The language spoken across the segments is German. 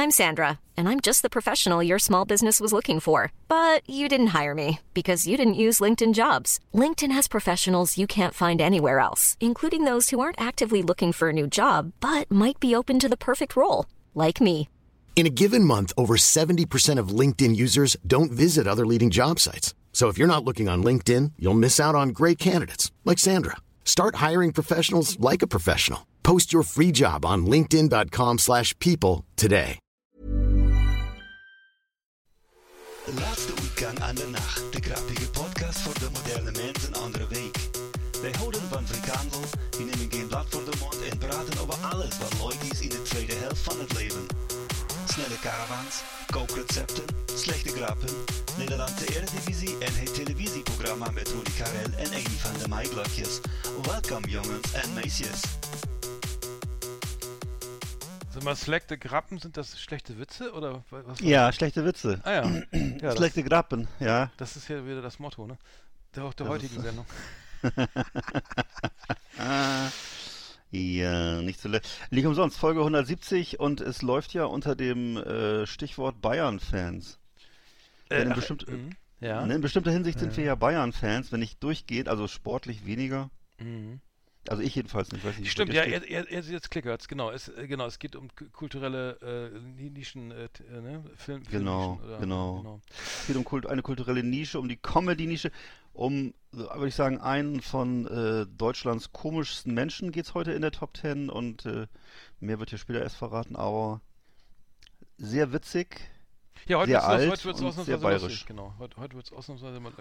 I'm Sandra, and I'm just the professional your small business was looking for. But you didn't hire me because you didn't use LinkedIn Jobs. LinkedIn has professionals you can't find anywhere else, including those who aren't actively looking for a new job, but might be open to the perfect role, like me. In a given month, over 70% of LinkedIn users don't visit other leading job sites. So if you're not looking on LinkedIn, you'll miss out on great candidates like Sandra. Start hiring professionals like a professional. Post your free job on linkedin.com/people today. Laatste weekend aan de nacht. De grappige podcast voor de moderne mens een andere week. Wij houden van frikandel, die nemen geen blad voor de mond en praten over alles wat leuk is in de tweede helft van het leven. Snelle caravans, kookrecepten, slechte grappen, Nederlandse Eredivisie en het televisieprogramma met Rudi Carrel en een van de Maiglokjes. Welkom jongens en meisjes. Sag mal, schlechte Grappen, sind das schlechte Witze oder was? Ja, schlechte Witze. Ah ja. Ja, schlechte Grappen, ja. Das ist ja wieder das Motto, ne? Der heutigen Sendung. Ja, nicht zuletzt. Nicht umsonst, Folge 170 und es läuft ja unter dem Stichwort Bayern-Fans. In bestimmter Hinsicht sind wir ja Bayern-Fans, wenn nicht durchgehend, also sportlich weniger. Mhm. Also ich jedenfalls nicht, weiß nicht. Stimmt, ja, jetzt klickert's, genau. Es geht um kulturelle Nischen, Film. Genau. Es geht um eine kulturelle Nische, um die Comedy-Nische, würde ich sagen, einen von Deutschlands komischsten Menschen geht's heute in der Top 10 und mehr wird hier später erst verraten, aber sehr witzig, ja, heute sehr alt wird's und sehr bayerisch. Lustig, genau. Heute wird's ausnahmsweise mal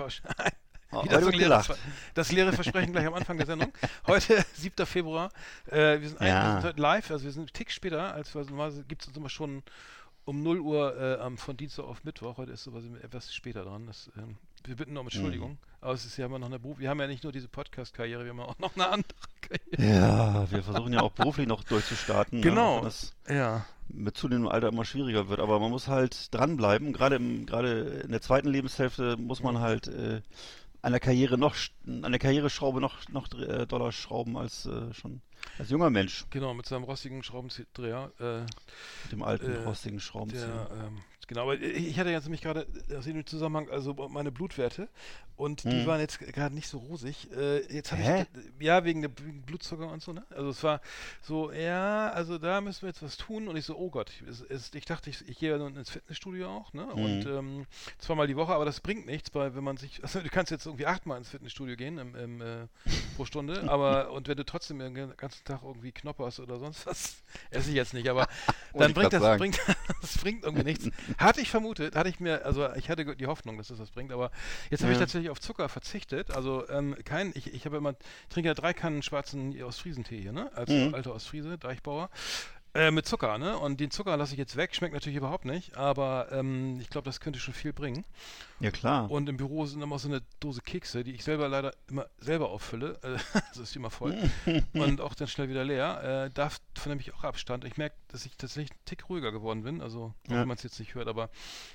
das leere Versprechen gleich am Anfang der Sendung. Heute, 7. Februar. Wir sind heute live, also wir sind einen Tick später, als wir normalerweise gibt es uns immer schon um 0 Uhr von Dienstag auf Mittwoch. Heute ist sowas etwas später dran. Wir bitten um Entschuldigung. Aber es ist ja immer noch wir haben ja nicht nur diese Podcast-Karriere, wir haben auch noch eine andere Karriere. Ja, wir versuchen ja auch beruflich noch durchzustarten. Genau. Ja, das mit zunehmendem Alter immer schwieriger wird. Aber man muss halt dranbleiben. Gerade in der zweiten Lebenshälfte muss man halt an der Karriereschraube noch doller schrauben als schon als junger Mensch. Genau, mit seinem rostigen Schraubendreher. Mit dem alten rostigen Schraubenzieher. Genau, aber ich hatte jetzt nämlich gerade aus dem Zusammenhang also meine Blutwerte und die waren jetzt gerade nicht so rosig. Jetzt habe ich wegen Blutzucker und so, ne? Also es war so, also da müssen wir jetzt was tun und ich so, oh Gott, ich dachte, ich gehe ja nun ins Fitnessstudio auch, ne? Und zweimal die Woche, aber das bringt nichts, weil wenn man sich, also du kannst jetzt irgendwie 8-mal ins Fitnessstudio gehen pro Stunde, aber und wenn du trotzdem den ganzen Tag irgendwie knopperst oder sonst was, esse ich jetzt nicht, aber dann bringt das bringt irgendwie nichts. Hatte ich hatte die Hoffnung, dass das was bringt, aber jetzt habe ich tatsächlich auf Zucker verzichtet, also ich trinke ja 3 Kannen schwarzen Ostfriesentee hier, ne, als alter Ostfriese, Deichbauer, mit Zucker, ne, und den Zucker lasse ich jetzt weg, schmeckt natürlich überhaupt nicht, aber ich glaube, das könnte schon viel bringen. Ja, klar. Und im Büro sind immer so eine Dose Kekse, die ich selber leider immer selber auffülle, also ist die immer voll und auch dann schnell wieder leer, davon nehme ich auch Abstand. Ich merke, dass ich tatsächlich einen Tick ruhiger geworden bin, also auch wenn man es jetzt nicht hört, aber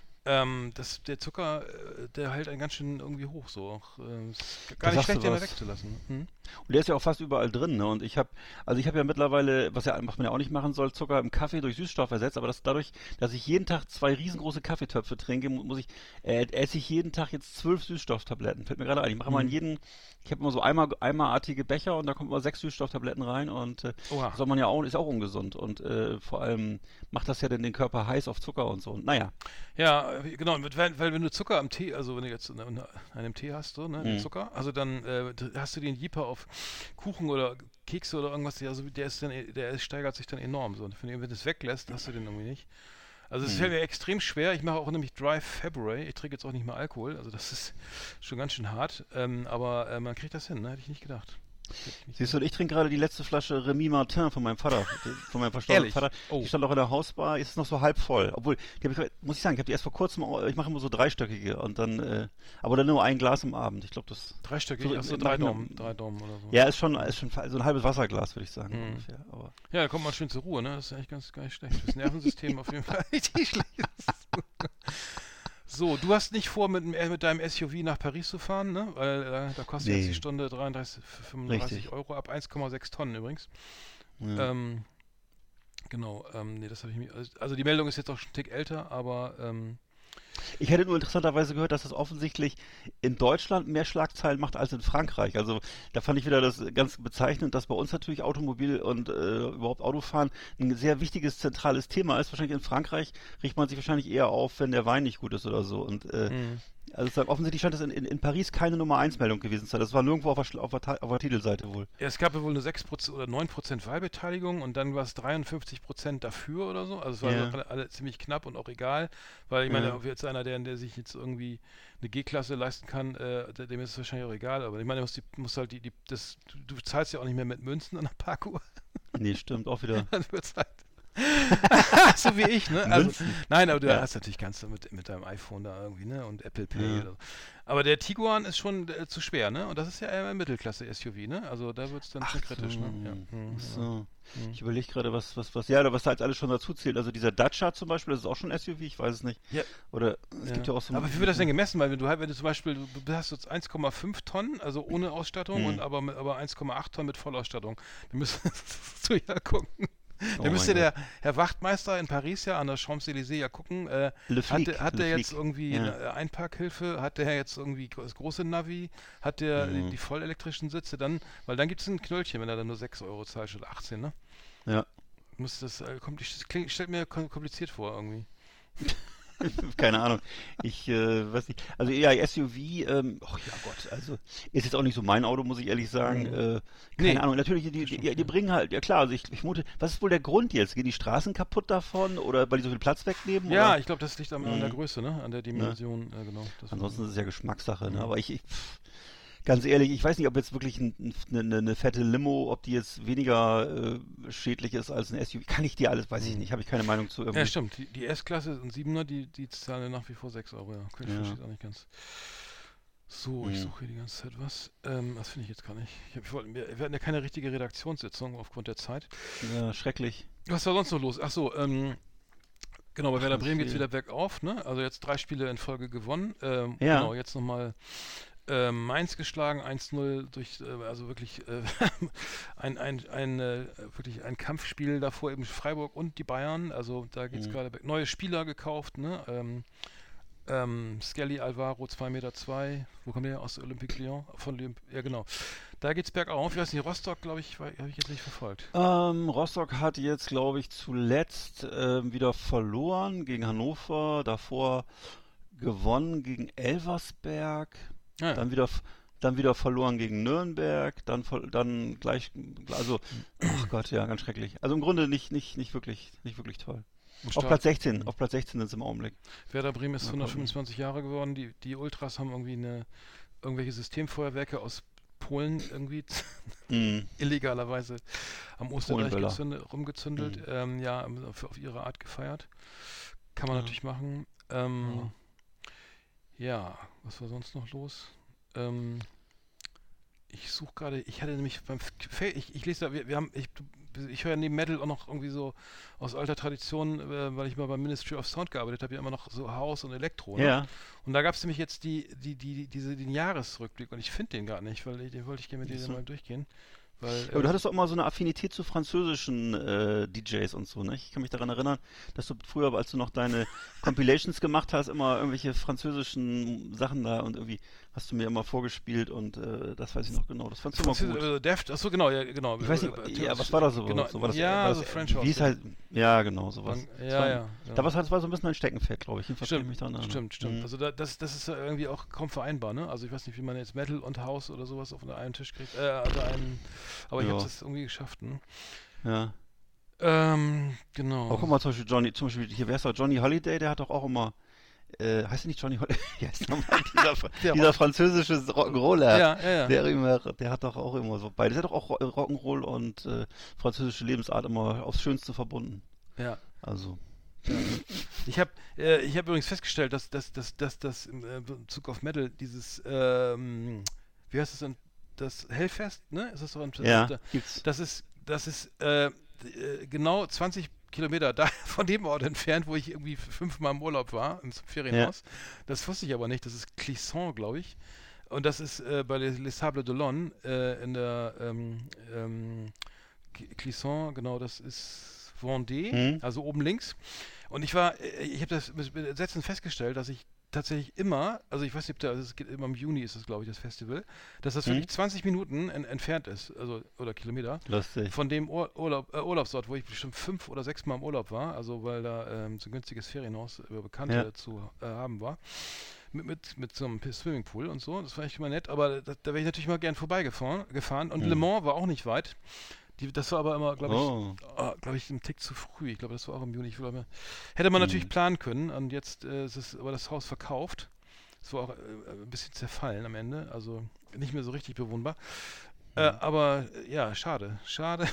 der Zucker, der hält einen ganz schön irgendwie hoch, so auch ist gar nicht schlecht, den da wegzulassen. Und der ist ja auch fast überall drin, ne? Und ich habe ja mittlerweile, was man ja auch nicht machen soll, Zucker im Kaffee durch Süßstoff ersetzt, aber dadurch, dass ich jeden Tag 2 riesengroße Kaffeetöpfe trinke, esse ich jeden Tag jetzt 12 Süßstofftabletten. Fällt mir gerade ein. Ich mache mal ich habe immer so eimerartige Becher und da kommen immer 6 Süßstofftabletten rein und soll man ja auch, ist auch ungesund und vor allem macht das ja dann den Körper heiß auf Zucker und so. Und naja. Ja, genau, weil wenn du Zucker am Tee, also wenn du jetzt einen Tee hast, so, ne, den Zucker, also dann hast du den Jeeper auf Kuchen oder Kekse oder irgendwas, der steigert sich dann enorm. So. Und wenn du das weglässt, hast du den irgendwie nicht. Also es fällt mir extrem schwer. Ich mache auch nämlich Dry February. Ich trinke jetzt auch nicht mehr Alkohol. Also das ist schon ganz schön hart. Aber man kriegt das hin, ne? Hätte ich nicht gedacht. Siehst du, ich trinke gerade die letzte Flasche Remy Martin von meinem Vater, von meinem verstorbenen Vater. Oh. Die stand auch in der Hausbar, ist noch so halb voll. Obwohl, muss ich sagen, ich habe die erst vor kurzem, ich mache immer so 3-stöckige und dann, aber dann nur ein Glas am Abend. Ich glaube, das... 3-stöckig, so 3 Daumen oder so. Ja, ist schon so ein halbes Wasserglas, würde ich sagen. Ungefähr, aber. Ja, da kommt man schön zur Ruhe, ne? Das ist eigentlich gar nicht schlecht. Das Nervensystem auf jeden Fall richtig schlecht ist. So, du hast nicht vor, mit deinem SUV nach Paris zu fahren, ne? Weil da kostet jetzt die Stunde 35 Euro ab 1,6 Tonnen übrigens. Ja. Genau, nee, das habe ich mir. Also die Meldung ist jetzt auch schon einen Tick älter, aber Ich hätte nur interessanterweise gehört, dass das offensichtlich in Deutschland mehr Schlagzeilen macht als in Frankreich. Also da fand ich wieder das ganz bezeichnend, dass bei uns natürlich Automobil und überhaupt Autofahren ein sehr wichtiges, zentrales Thema ist. Wahrscheinlich in Frankreich riecht man sich wahrscheinlich eher auf, wenn der Wein nicht gut ist oder so. Und also offensichtlich scheint es in Paris keine Nummer-1-Meldung gewesen zu sein. Das war nirgendwo auf der Titelseite wohl. ja, es gab ja wohl eine 6% oder 9% Wahlbeteiligung und dann war es 53% dafür oder so. Also es war Ja. alle ziemlich knapp und auch egal, weil ich meine, Ja. ob jetzt einer, der sich jetzt irgendwie eine G-Klasse leisten kann, dem ist es wahrscheinlich auch egal. Aber ich meine, muss halt du zahlst ja auch nicht mehr mit Münzen an der Parkuhr. Nee, stimmt, auch wieder. Dann wird's halt so wie ich, ne? Also, Münzen. nein, aber du Ja. hast natürlich kannst du mit deinem iPhone da irgendwie, ne? Und Apple Pay Ja. oder so. Aber der Tiguan ist schon zu schwer, ne? Und das ist ja eher ein Mittelklasse-SUV, ne? Also da wird es dann schon kritisch, ne? Ja. Ach so. Mhm. Ich überlege gerade, was da jetzt alles schon dazu zählt. Also dieser Dacia zum Beispiel, das ist auch schon SUV, ich weiß es nicht. Ja. Oder es gibt ja auch so. Aber wie wird das denn gemessen? Weil wenn du zum Beispiel, du hast jetzt 1,5 Tonnen, also ohne Ausstattung, und aber 1,8 Tonnen mit Vollausstattung. Dann müsstest du ja gucken. Oh Da müsste mein der Herr Wachtmeister in Paris ja an der Champs-Élysées ja gucken, Le Flic, hat Le der jetzt Flic. irgendwie Ja. eine Einparkhilfe, hat der jetzt irgendwie das große Navi, hat der die vollelektrischen Sitze, dann, weil dann gibt es ein Knöllchen, wenn er dann nur 6 Euro zahlt statt 18, ne? Ja. Muss das, stellt mir kompliziert vor irgendwie. Keine Ahnung. Ich weiß nicht. Also ja, SUV, oh ja Gott, also ist jetzt auch nicht so mein Auto, muss ich ehrlich sagen. Keine Nee. Ahnung. Natürlich, die bringen halt, ja klar, also ich vermute, was ist wohl der Grund jetzt? Gehen die Straßen kaputt davon oder weil die so viel Platz wegnehmen? Ja, Oder? ich glaube, das liegt an der Größe, ne? An der Dimension, genau. Das Ansonsten ist es ja Geschmackssache, ne? Aber ganz ehrlich, ich weiß nicht, ob jetzt wirklich eine fette Limo, ob die jetzt weniger schädlich ist als ein SUV. Kann ich dir alles, weiß ich nicht, habe ich keine Meinung zu irgendwie. ja, stimmt. Die S-Klasse und 7er, die zahlen ja nach wie vor 6 Euro, ja. Ich verstehe es auch nicht ganz. So, ich suche hier die ganze Zeit was. Was finde ich jetzt gar nicht. Wir hatten ja keine richtige Redaktionssitzung aufgrund der Zeit. Ja, schrecklich. Was war sonst noch los? Achso, genau, bei Werder ganz Bremen geht es viel. wieder bergauf, ne? Also jetzt 3 Spiele in Folge gewonnen. Ja. Genau, jetzt nochmal Mainz geschlagen, 1-0 durch, also wirklich wirklich ein Kampfspiel davor, eben Freiburg und die Bayern. Also da geht es gerade neue Spieler gekauft, ne? Skelly Alvaro 2,2 Meter. Wo kommt der her? Aus Olympique Lyon? Ja, genau. Da geht's bergauf. Ich weiß nicht, Rostock, glaube ich, habe ich jetzt nicht verfolgt. Rostock hat jetzt, glaube ich, zuletzt wieder verloren gegen Hannover, davor gewonnen gegen Elversberg, Ja. dann wieder verloren gegen Nürnberg, dann gleich, also, ach Gott, ja, ganz schrecklich. Also im Grunde nicht wirklich toll. Auf Platz 16 sind sie im Augenblick. Werder Bremen ist 125 Jahre geworden. Die Ultras haben irgendwie irgendwelche Systemfeuerwerke aus Polen irgendwie illegalerweise am Osterdeich rumgezündelt. Ja, auf ihre Art gefeiert. Kann man natürlich machen. Ja, was war sonst noch los? Ich suche gerade, ich hatte nämlich ich lese da, ich höre ja neben Metal auch noch irgendwie so aus alter Tradition, weil ich mal beim Ministry of Sound gearbeitet habe, ja immer noch so House und Elektro. Ne? Ja. Und da gab es nämlich jetzt den Jahresrückblick und ich finde den gar nicht, weil den wollte ich gerne mit dir mal durchgehen. Weil, Ja, aber du hattest doch immer so eine Affinität zu französischen DJs und so, ne? Ich kann mich daran erinnern, dass du früher, als du noch deine Compilations gemacht hast, immer irgendwelche französischen Sachen da und irgendwie hast du mir immer vorgespielt und das weiß ich noch genau. Das fandst du immer gut. Deft, achso, genau, ja, genau. Ich weiß nicht, ja, was war das so? Genau, So war das, ja, war das, so French House. wie es halt, ja, genau, sowas. Ja. Das war so ein bisschen ein Steckenpferd, glaube ich. Jedenfalls kann ich mich daran erinnern. Stimmt. Also das ist ja irgendwie auch kaum vereinbar, ne? Also ich weiß nicht, wie man jetzt Metal und House oder sowas auf einen Tisch kriegt, aber ich habe das irgendwie geschafft, ne? Ja. Genau. Aber guck mal, zum Beispiel hier, wer ist da? Johnny Holiday, der hat doch auch immer, heißt der nicht Johnny Holiday? Wie heißt nochmal dieser französische Rock'n'Roller? Ja. Der hat doch auch immer so beides. Der hat doch auch Rock'n'Roll und französische Lebensart immer aufs Schönste verbunden. Ja. Also. Ich hab übrigens festgestellt, dass das in Bezug auf Metal dieses, wie heißt es denn, das Hellfest, ne? Ist das so gibt's. Das ist genau 20 Kilometer von dem Ort entfernt, wo ich irgendwie 5-mal im Urlaub war, im Ferienhaus. Ja. Das wusste ich aber nicht. Das ist Clisson, glaube ich. Und das ist bei Les Sables d'Olonne in der Clisson, genau, das ist, Vendée, also oben links. Und ich habe das mit Sätzen festgestellt, dass ich tatsächlich immer, also ich weiß nicht, es geht immer im Juni ist das, glaube ich, das Festival, dass das wirklich 20 Minuten entfernt ist, also oder Kilometer. Lustig. Von dem Urlaubsort, wo ich bestimmt 5 oder 6 Mal im Urlaub war, also weil da so ein günstiges Ferienhaus über Bekannte zu haben war. Mit so einem Swimmingpool und so, das war echt immer nett, aber da wäre ich natürlich mal gern vorbeigefahren und Le Mans war auch nicht weit. Das war aber immer, glaube ich, ein Tick zu früh. Ich glaube, das war auch im Juni. Hätte man natürlich planen können. Und jetzt ist aber das Haus verkauft. Es war auch ein bisschen zerfallen am Ende. Also nicht mehr so richtig bewohnbar. Aber ja, schade. Schade.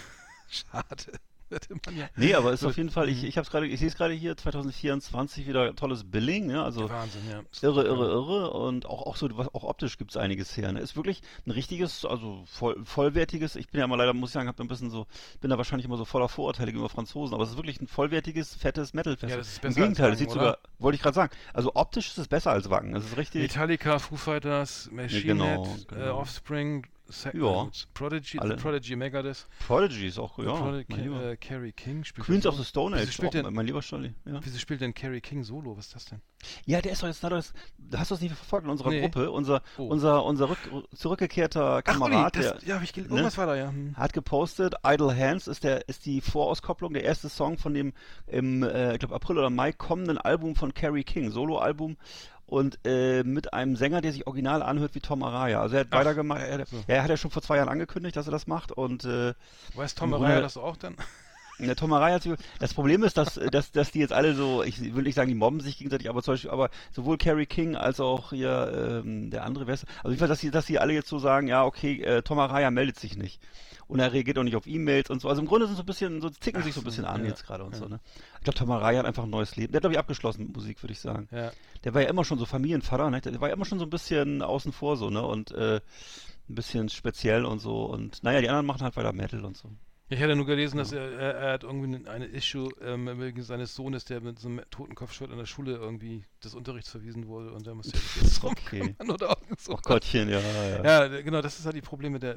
Nee, aber ist auf jeden Fall, ich sehe es gerade hier, 2024 wieder tolles Billing, ne? Also Wahnsinn, ja. Irre und auch so, auch optisch gibt es einiges her, ne? Ist wirklich ein richtiges, also vollwertiges, ich bin ja immer leider, muss ich sagen, bin da wahrscheinlich immer so voller Vorurteile gegenüber Franzosen, aber es ist wirklich ein vollwertiges, fettes Metal-Festival. Ja, das ist besser Im Gegenteil, als das sieht Wacken, sogar, wollte ich gerade sagen, also optisch ist es besser als Wacken, das ist richtig. Metallica, Foo Fighters, Machine Head, Offspring, Prodigy, Megadeth. Prodigy ist auch, ja. Carrie King spielt. Queens of the Stone Age, mein lieber Charlie. Ja. Wieso spielt denn Carrie King Solo? Was ist das denn? Ja, der ist doch jetzt, hast du das nicht verfolgt in unserer Gruppe? Unser zurückgekehrter Kamerad, irgendwas war da, ja. Hat gepostet, Idle Hands ist die Vorauskopplung, der erste Song von dem ich glaube April oder Mai kommenden Album von Carrie King, Solo-Album. Und mit einem Sänger, der sich original anhört wie Tom Araya. Also er hat weitergemacht. Er hat ja schon vor 2 Jahren angekündigt, dass er das macht. Und weiß Tom Araya das auch dann? Der Tom Araya, das Problem ist, dass die jetzt alle so, ich will nicht sagen, die mobben sich gegenseitig, aber sowohl Carrie King als auch hier der andere, also jedenfalls, dass sie alle jetzt so sagen, ja, okay, Tom Araya meldet sich nicht. Und er reagiert auch nicht auf E-Mails und so. Also im Grunde sind zicken sich so ein bisschen an jetzt gerade und so, ne? Ich glaube, Tom Araya hat einfach ein neues Leben. Der hat, glaube ich, abgeschlossen mit Musik, würde ich sagen. Ja. Der war ja immer schon so Familienvater, ne? Der war ja immer schon so ein bisschen außen vor so, ne? Und ein bisschen speziell und so. Und naja, die anderen machen halt weiter Metal und so. Ich hatte nur gelesen, dass er hat irgendwie eine Issue wegen seines Sohnes, der mit so einem Totenkopfshirt an der Schule irgendwie des Unterrichts verwiesen wurde und der musste jetzt drum kümmern oder so. Oh Gottchen, ja. Ja, genau, das ist halt die Probleme der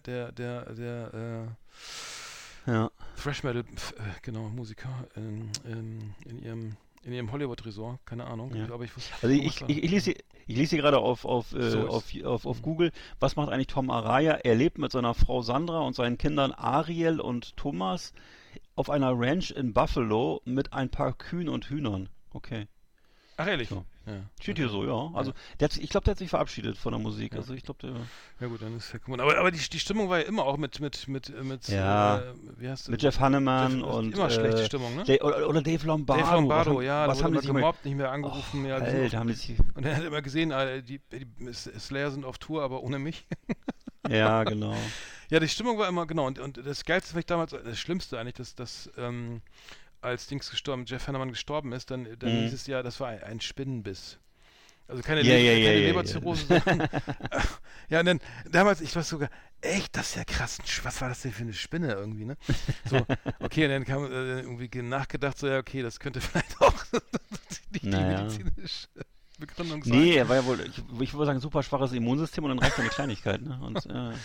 Thrash Metal, Musiker in ihrem Hollywood-Resort, keine Ahnung. Ja. Aber ich lese hier gerade auf Google, was macht eigentlich Tom Araya? Er lebt mit seiner Frau Sandra und seinen Kindern Ariel und Thomas auf einer Ranch in Buffalo mit ein paar Kühen und Hühnern. Okay. Ach, ehrlich? So. Ja. Steht hier so, ja. Also, ich glaube, der hat sich verabschiedet von der Musik. Ja. Also, ich glaube, ja gut, dann ist ja cool. Aber die Stimmung war ja immer auch mit wie heißt mit Jeff Hanneman und immer schlechte Stimmung, ne? Oder Dave Lombardo. Dave Lombardo, was haben die sich gemobbt, nicht mehr angerufen. Und er hat immer gesehen, die Slayer sind auf Tour, aber ohne mich. Ja, genau. Ja, die Stimmung war immer, genau. Und das Geilste fand ich damals, das Schlimmste eigentlich, dass als Jeff Hanneman gestorben ist, dann hieß es ja, das war ein Spinnenbiss. Also keine Leberzirrhose. Ja, und dann damals, ich war sogar, echt, das ist ja krass, was war das denn für eine Spinne irgendwie, ne? So, okay, und dann kam irgendwie nachgedacht, so, ja, okay, das könnte vielleicht auch die medizinische Begründung sein. Nee, er war ja wohl, ich würde sagen, super schwaches Immunsystem und dann reicht eine Kleinigkeit, ne? Und,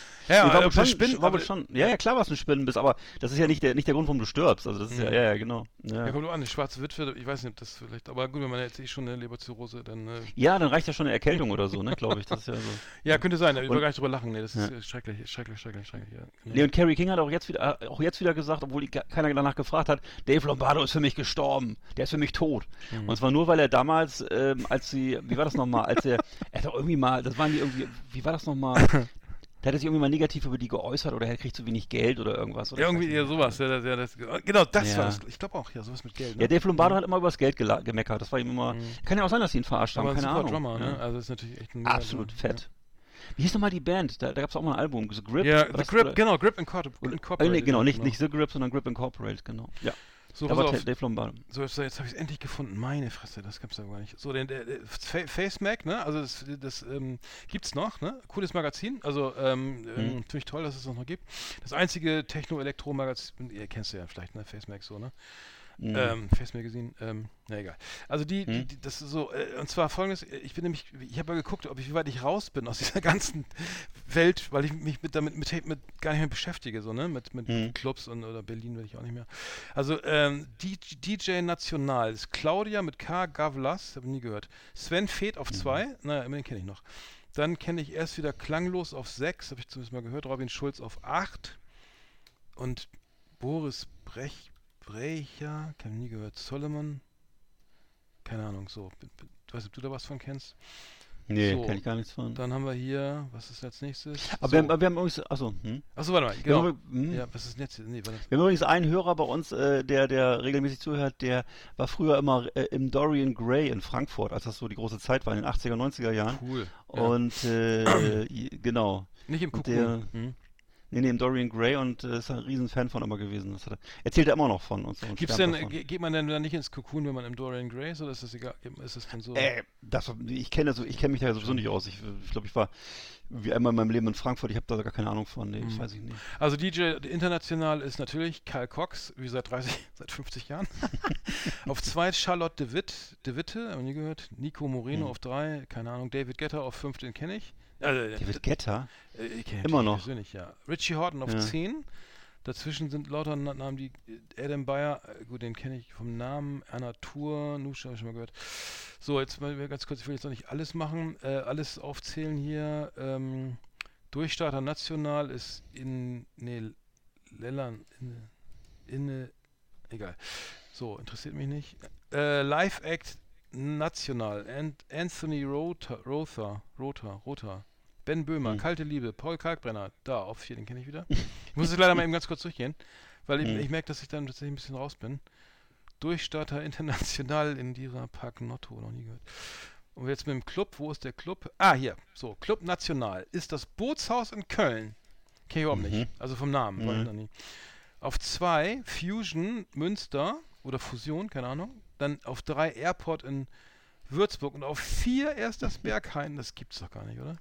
ja, klar war es ein Spinnenbiss, aber das ist ja nicht der Grund, warum du stirbst. Also das ist ja, genau. Ja, kommt nur an, eine schwarze Witwe, ich weiß nicht, ob das vielleicht, aber gut, wenn man jetzt schon eine Leberzirrhose, dann... Ja, dann reicht ja schon eine Erkältung oder so, ne, glaube ich. Das ist ja so. Ja, könnte sein, ich will gar nicht drüber lachen, nee, das ist schrecklich. Ja, genau. Nee, und Carrie King hat auch jetzt wieder gesagt, obwohl keiner danach gefragt hat, Dave Lombardo ist für mich gestorben, der ist für mich tot. Und zwar nur, weil er damals, wie war das nochmal, er hat doch irgendwie mal, wie war das nochmal, da hat er sich irgendwie mal negativ über die geäußert oder er kriegt zu wenig Geld oder irgendwas. Oder ja, irgendwie eher sowas. Genau, das war das. Ich glaube auch, ja, sowas mit Geld. Ne? Ja, Dave Lombardo hat immer über das Geld gemeckert. Das war ihm immer, kann ja auch sein, dass sie ihn verarscht haben, keine Ahnung. Drummer, ne? Also das ist natürlich echt ein absolut fett. Ja. Wie hieß nochmal die Band? Da gab es auch mal ein Album, The Grip. Ja, The Grip, genau, Grip Incorporated. Genau, nicht The Grip, sondern Grip Incorporated, genau. Ja. So, da war Dave Lombardo. So, jetzt habe ich es endlich gefunden. Meine Fresse, das gab's ja gar nicht. So, der Face Mac, ne? Also das gibt's noch, ne? Cooles Magazin. Also natürlich toll, dass es noch gibt. Das einzige Techno-Elektro-Magazin, ihr kennst du ja vielleicht, ne? Face Mac so, ne? Face Magazine, na egal. Also das ist so, und zwar folgendes, ich habe mal geguckt, wie weit ich raus bin aus dieser ganzen Welt, weil ich mich gar nicht mehr beschäftige, so, ne, mit Clubs oder Berlin will ich auch nicht mehr. Also, DJ National ist Claudia mit K, Gavlas, habe ich nie gehört. Sven Feth auf 2, naja, immerhin kenne ich noch. Dann kenne ich erst wieder Klanglos auf 6, habe ich zumindest mal gehört, Robin Schulz auf 8 und Boris Brecher, keine nie gehört. Solomon, keine Ahnung, so. Ich weiß nicht, ob du da was von kennst. Nee, so, kenne ich gar nichts von. Dann haben wir hier, was ist als nächstes? Aber so. wir haben übrigens, achso, Achso, warte mal, genau. Ja, was ist denn jetzt? Nee, warte. Wir haben übrigens einen Hörer bei uns, der regelmäßig zuhört, der war früher immer im Dorian Gray in Frankfurt, als das so die große Zeit war, in den 80er, 90er Jahren. Cool. Und, genau. Nicht im Cocoon. Nee, im Dorian Gray und ist ein riesen Fan von immer gewesen. Erzählt er immer noch von uns. Geht man denn da nicht ins Cocoon, wenn man im Dorian Gray ist, oder ist das egal? Ist das denn so? Ich kenne mich da sowieso nicht aus. Ich glaube, ich war wie einmal in meinem Leben in Frankfurt. Ich habe da gar keine Ahnung von. Nee, weiß ich nicht. Also DJ international ist natürlich Karl Cox, wie seit 50 Jahren. Auf 2 Charlotte de Witte, haben wir nie gehört. Nico Moreno auf 3, keine Ahnung. David Guetta auf 5, den kenne ich. David Guetta? Ich kenne immer noch. Persönlich, ja. Richie Horton auf 10. Dazwischen sind lauter Namen, die Adam Beyer, gut, den kenne ich vom Namen. Erna Tour, Nusha, habe ich schon mal gehört. So, jetzt mal ganz kurz, ich will jetzt noch nicht alles machen, alles aufzählen hier. Durchstarter National ist egal. So, interessiert mich nicht. Live Act National, Anthony Rother. Ben Böhmer, Kalte Liebe, Paul Kalkbrenner, da auf 4, den kenne ich wieder. Ich muss es leider mal eben ganz kurz durchgehen, weil ich merke, dass ich dann tatsächlich ein bisschen raus bin. Durchstarter International in dieser Park Notto, noch nie gehört. Und jetzt mit dem Club, wo ist der Club? Ah, hier, so, Club National ist das Bootshaus in Köln. Kenne ich überhaupt nicht, also vom Namen, war ich noch nie. Auf 2 Fusion Münster oder Fusion, keine Ahnung. Dann auf 3 Airport in Würzburg und auf 4 erst das Berghain, das gibt's doch gar nicht, oder?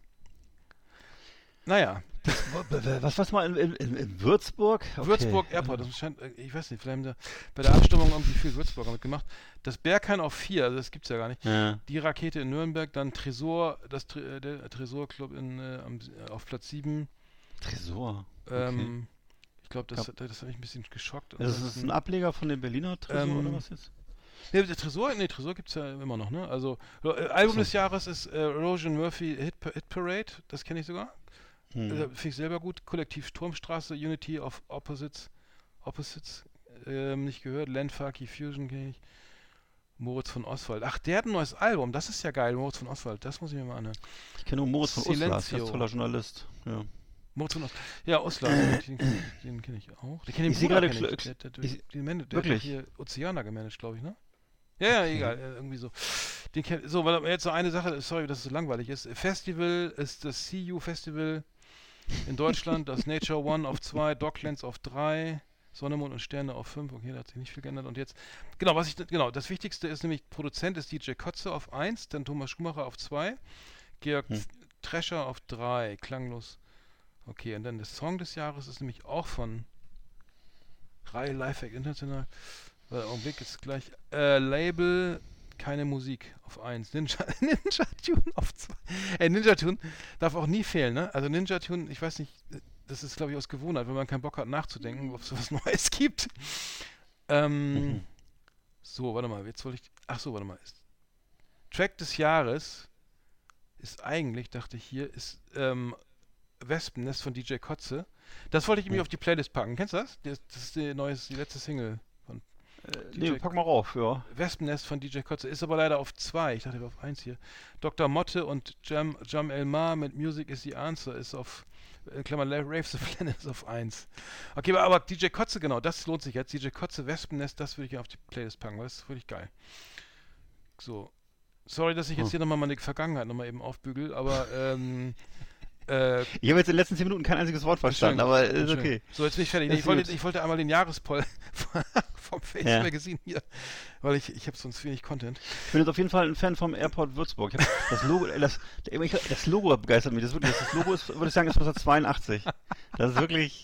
Naja. Was mal in Würzburg? Okay. Würzburg Airport, das scheint, ich weiß nicht, vielleicht haben sie bei der Abstimmung irgendwie viel Würzburger mitgemacht. Das Berghain auf 4, also das gibt's ja gar nicht. Ja. Die Rakete in Nürnberg, dann Tresor, der Tresorclub auf Platz 7. Tresor? Okay. Ich glaube, das hat mich ein bisschen geschockt. Das ist ein Ableger von dem Berliner Tresor oder was jetzt? Nee, Tresor gibt es ja immer noch, ne? Also, Album des Jahres ist Rogan Murphy Hit Parade, das kenne ich sogar. Finde ich selber gut. Kollektiv Turmstraße, Unity of Opposites, nicht gehört. Landfarky Fusion kenne ich. Moritz von Oswald. Ach, der hat ein neues Album, das ist ja geil, Moritz von Oswald, das muss ich mir mal anhören. Ich kenne nur Moritz von Oswald, das ist ein toller Journalist. Ja. Moritz von Oswald. Ja, Oswald, den kenne ich auch. Den kenne ich gerade der hat hier Oceana gemanagt, glaube ich, ne? Ja, egal, irgendwie so. Weil jetzt noch eine Sache, sorry, dass es so langweilig ist. Festival ist das CU Festival in Deutschland, das Nature One auf 2, Docklands auf 3, Sonne, Mond und Sterne auf 5, okay, da hat sich nicht viel geändert. Und jetzt, das Wichtigste ist nämlich, Produzent ist DJ Kotze auf 1, dann Thomas Schumacher auf 2, Georg Trescher auf 3, klanglos. Okay, und dann der Song des Jahres ist nämlich auch von Reihe Lifehack International. Augenblick ist gleich. Label, keine Musik auf 1. Ninja Tune auf 2. Ninja Tune darf auch nie fehlen, ne? Also Ninja Tune, ich weiß nicht, das ist glaube ich aus Gewohnheit, wenn man keinen Bock hat nachzudenken, ob es sowas Neues gibt. So, warte mal, jetzt wollte ich. Warte mal. Track des Jahres ist eigentlich, dachte ich hier, ist Wespennest von DJ Kotze. Das wollte ich irgendwie auf die Playlist packen. Kennst du das? Das ist die letzte Single von Nee, pack mal rauf, ja. Wespennest von DJ Kotze. Ist aber leider auf 2. Ich dachte, er war auf 1 hier. Dr. Motte und Jam Elmar mit Music is the Answer ist auf, Klammer, Rave the Planet ist auf 1. Okay, aber DJ Kotze, genau, das lohnt sich jetzt. DJ Kotze, Wespennest, das würde ich auf die Playlist packen, weil das ist wirklich geil. So. Sorry, dass ich jetzt hier nochmal meine Vergangenheit nochmal eben aufbügel, aber ich habe jetzt in den letzten 10 Minuten kein einziges Wort verstanden, aber ist okay. So, jetzt bin ich fertig. Ich wollte einmal den Jahrespoll vom Face Magazine hier, weil ich habe sonst wenig Content. Ich bin jetzt auf jeden Fall ein Fan vom Airport Würzburg. Ich hab das Logo begeistert mich. Das Logo ist, würde ich sagen, ist 1982. Das ist wirklich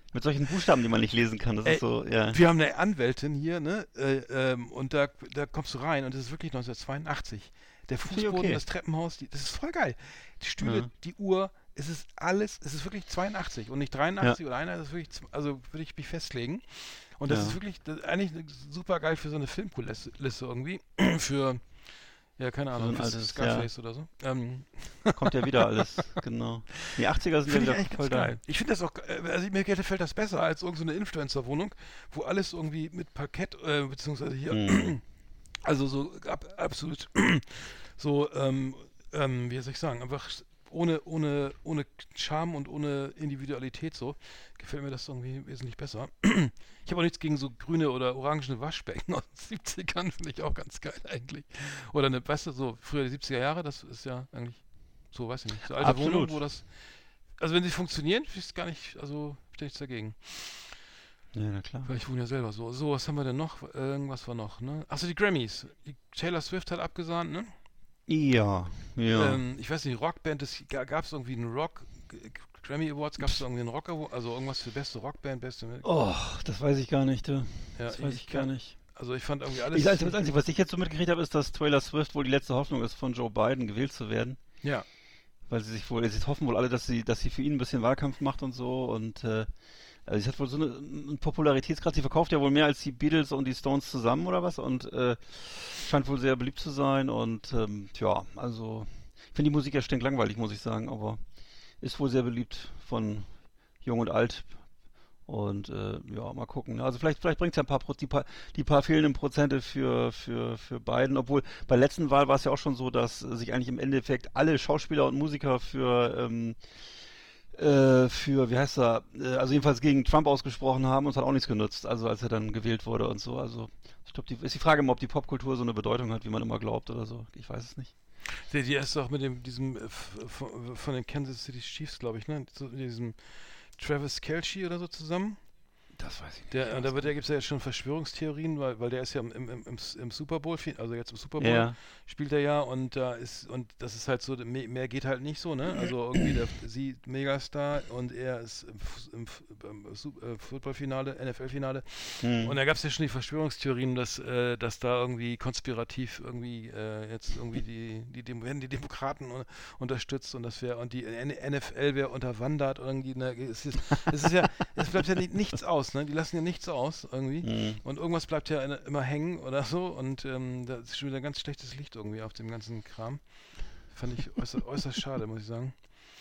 Mit solchen Buchstaben, die man nicht lesen kann. Das ist so, ja. Wir haben eine Anwältin hier, ne? Und da kommst du rein und das ist wirklich 1982. Der Fußboden, das Treppenhaus, das ist voll geil. Die Stühle, die Uhr, es ist wirklich 82 und nicht 83 oder einer, das ist wirklich, also würde ich mich festlegen. Und das ist wirklich eigentlich super geil für so eine Filmkulisse irgendwie. Für, ja, keine Ahnung, so ein altes, Scarface oder so. Kommt ja wieder alles, genau. Die 80er sind ja wieder voll da. Geil. Ich finde das auch, also mir gefällt das besser als irgendeine Influencer-Wohnung, wo alles irgendwie mit Parkett, beziehungsweise hier, also so absolut so, wie soll ich sagen, einfach ohne Charme und ohne Individualität so, gefällt mir das irgendwie wesentlich besser. Ich habe auch nichts gegen so grüne oder orangene Waschbecken aus den 70ern, finde ich auch ganz geil eigentlich. Oder eine, weißt du, so früher die 70er Jahre, das ist ja eigentlich so, weiß ich nicht, so alte Wohnungen, wo das, also wenn sie funktionieren, ist gar nicht, also stehe ich dagegen. Ja, na klar. Weil ich wohne ja selber so. So, was haben wir denn noch? Irgendwas war noch, ne? Achso, die Grammys. Die Taylor Swift hat abgesahnt, ne? Ja. Ich weiß nicht, Rockband, gab es irgendwie einen Grammy Awards, gab es irgendwie einen Rock Award, also irgendwas für beste Rockband, beste... Oh, das weiß ich gar nicht, du. Ja, das weiß ich gar nicht. Also ich fand irgendwie alles... Das Einzige, was ich jetzt so mitgekriegt habe, ist, dass Taylor Swift wohl die letzte Hoffnung ist, von Joe Biden gewählt zu werden. Ja. Weil sie hoffen wohl alle, dass sie für ihn ein bisschen Wahlkampf macht und so und also sie hat wohl so einen Popularitätsgrad, sie verkauft ja wohl mehr als die Beatles und die Stones zusammen oder was und scheint wohl sehr beliebt zu sein und ja, also ich finde die Musik ja stinklangweilig, muss ich sagen, aber ist wohl sehr beliebt von Jung und Alt und ja, mal gucken. Also vielleicht bringt es ja die paar fehlenden Prozente für Biden, obwohl bei der letzten Wahl war es ja auch schon so, dass sich eigentlich im Endeffekt alle Schauspieler und Musiker für wie heißt er, also jedenfalls gegen Trump ausgesprochen haben und es hat auch nichts genutzt, also als er dann gewählt wurde und so. Also ich glaube, ist die Frage immer, ob die Popkultur so eine Bedeutung hat, wie man immer glaubt oder so. Ich weiß es nicht. Die ist doch mit diesem von den Kansas City Chiefs, glaube ich, ne? Mit diesem Travis Kelce oder so zusammen. Das weiß ich nicht. Da gibt es ja jetzt schon Verschwörungstheorien, weil der ist ja im Super Bowl, also jetzt im Super Bowl spielt er ja und das ist halt so, mehr geht halt nicht so, ne? Also irgendwie sie Megastar und er ist im Footballfinale, NFL-Finale und da gab es ja schon die Verschwörungstheorien, dass da irgendwie konspirativ irgendwie jetzt irgendwie werden die Demokraten unterstützt und die NFL wäre unterwandert irgendwie, ne? Es bleibt ja nichts aus. Ne? Die lassen ja nichts aus irgendwie und irgendwas bleibt ja immer hängen oder so und da ist schon wieder ganz schlechtes Licht irgendwie auf dem ganzen Kram. Fand ich äußerst schade, muss ich sagen.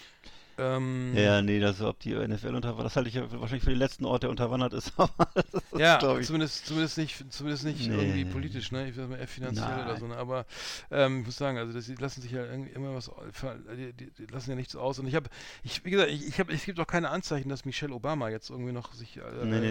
Ja, nee, ob die NFL unterwandert, das halte ich ja wahrscheinlich für den letzten Ort, der unterwandert ist. Ja, zumindest nicht irgendwie politisch, ne? Ich weiß mal eher finanziell oder so, ne? Aber ich muss sagen, also die lassen sich ja irgendwie immer was, die lassen ja nichts aus. Und wie gesagt, es gibt auch keine Anzeichen, dass Michelle Obama jetzt irgendwie noch sich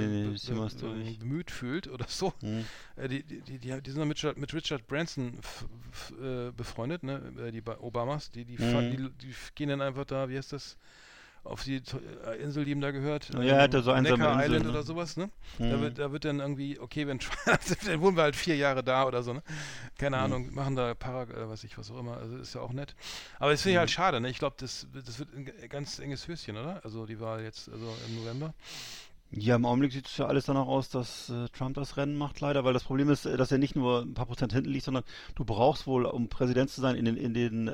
bemüht fühlt oder so. Die sind mit Richard Branson befreundet, ne? Die Obamas, die gehen dann einfach da, wie heißt das? Auf die Insel, die ihm da gehört. Ja, er hatte so einsame Necker Insel, Island ne? oder sowas, ne? Da wird dann irgendwie, okay, dann wohnen wir halt 4 Jahre da oder so, ne? Keine Ahnung, machen da was auch immer, also ist ja auch nett. Aber das finde ich halt schade, ne? Ich glaube, das wird ein ganz enges Höschen, oder? Also die Wahl jetzt, also im November. Ja, im Augenblick sieht es ja alles danach aus, dass Trump das Rennen macht, leider, weil das Problem ist, dass er nicht nur ein paar Prozent hinten liegt, sondern du brauchst wohl, um Präsident zu sein, in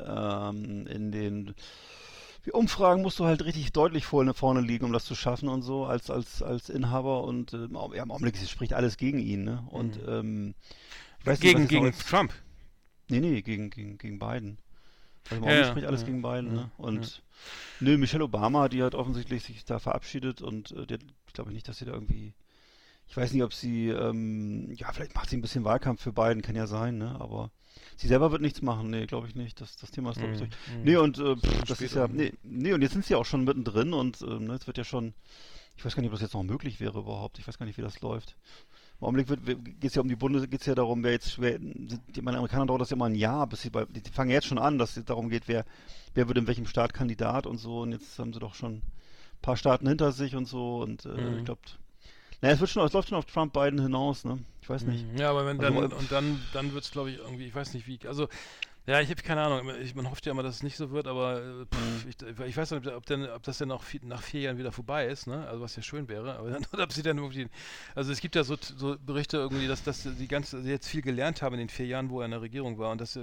den Umfragen musst du halt richtig deutlich vorne liegen, um das zu schaffen und so, als Inhaber und im Augenblick spricht alles gegen ihn, ne? Und ich weiß nicht, gegen Trump? Nee, gegen Biden. Also im Augenblick spricht alles gegen Biden, ne? Und Michelle Obama, die hat offensichtlich sich da verabschiedet und ich glaube nicht, dass sie da irgendwie, ich weiß nicht, ob sie, vielleicht macht sie ein bisschen Wahlkampf für Biden, kann ja sein, ne? Aber sie selber wird nichts machen, nee, glaube ich nicht. Das Thema ist, glaube ich, durch. Nee, und das ist ja, und jetzt sind sie ja auch schon mittendrin und es wird ja schon, ich weiß gar nicht, ob das jetzt noch möglich wäre überhaupt. Ich weiß gar nicht, wie das läuft. Im Augenblick geht es ja geht's ja darum, bei den Amerikanern dauert das ja immer ein Jahr, die fangen ja jetzt schon an, dass es darum geht, wer wird in welchem Staat Kandidat und so, und jetzt haben sie doch schon ein paar Staaten hinter sich und so, und ich glaube, es läuft schon auf Trump Biden hinaus, ne? Ich weiß nicht. Ja, aber dann wird es, glaube ich, irgendwie, ich weiß nicht wie, also Ja, ich habe keine Ahnung. Man hofft ja immer, dass es nicht so wird, aber ich weiß nicht, ob das denn auch nach 4 Jahren wieder vorbei ist, ne? Also was ja schön wäre, aber dann, oder ob sie dann irgendwie, also es gibt ja so Berichte irgendwie, dass sie jetzt viel gelernt haben in den 4 Jahren, wo er in der Regierung war und dass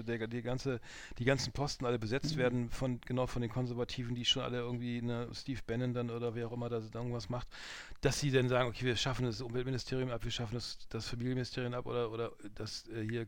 die ganzen Posten alle besetzt werden von den Konservativen, die schon alle irgendwie, ne, Steve Bannon dann oder wer auch immer da irgendwas macht, dass sie dann sagen, okay, wir schaffen das Umweltministerium ab, wir schaffen das Familienministerium ab oder das hier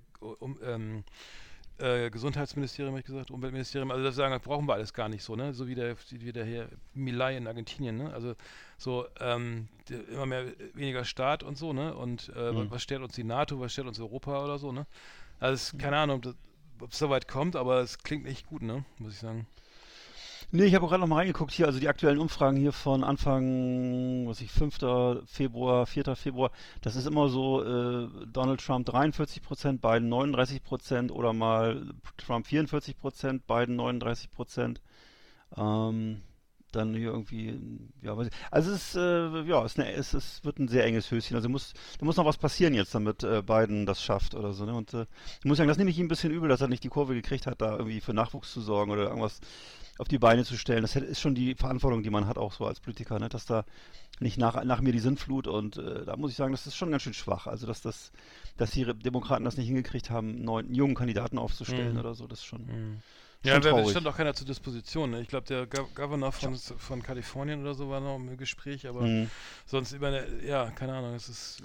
Gesundheitsministerium, habe ich gesagt, Umweltministerium, also das sagen, das brauchen wir alles gar nicht so, ne? So wie der hier Milei in Argentinien, ne? Also so immer weniger Staat und so, ne? Und was stellt uns die NATO, was stellt uns Europa oder so, ne? Also keine Ahnung, ob es so weit kommt, aber es klingt echt gut, ne? Muss ich sagen. Nee, ich habe auch gerade noch mal reingeguckt hier, also die aktuellen Umfragen hier von Anfang, 5. Februar, 4. Februar, das ist immer so, Donald Trump 43%, Biden 39% oder mal Trump 44%, Biden 39%. Ähm, dann hier irgendwie, ja, weiß ich. Also es ist, ja, es wird ein sehr enges Höschen. Also da muss noch was passieren jetzt, damit Biden das schafft oder so, ne? Und ich muss sagen, das nehme ich ihm ein bisschen übel, dass er nicht die Kurve gekriegt hat, da irgendwie für Nachwuchs zu sorgen oder irgendwas auf die Beine zu stellen. Das ist schon die Verantwortung, die man hat auch so als Politiker, ne? Dass da nicht nach mir die Sinnflut und da muss ich sagen, das ist schon ganz schön schwach. Also dass die Demokraten das nicht hingekriegt haben, einen jungen Kandidaten aufzustellen oder so, das ist schon Ja, da traurig. stand auch keiner zur Disposition. Ne? Ich glaube, der Governor von Kalifornien oder so war noch im Gespräch, aber sonst ja, keine Ahnung.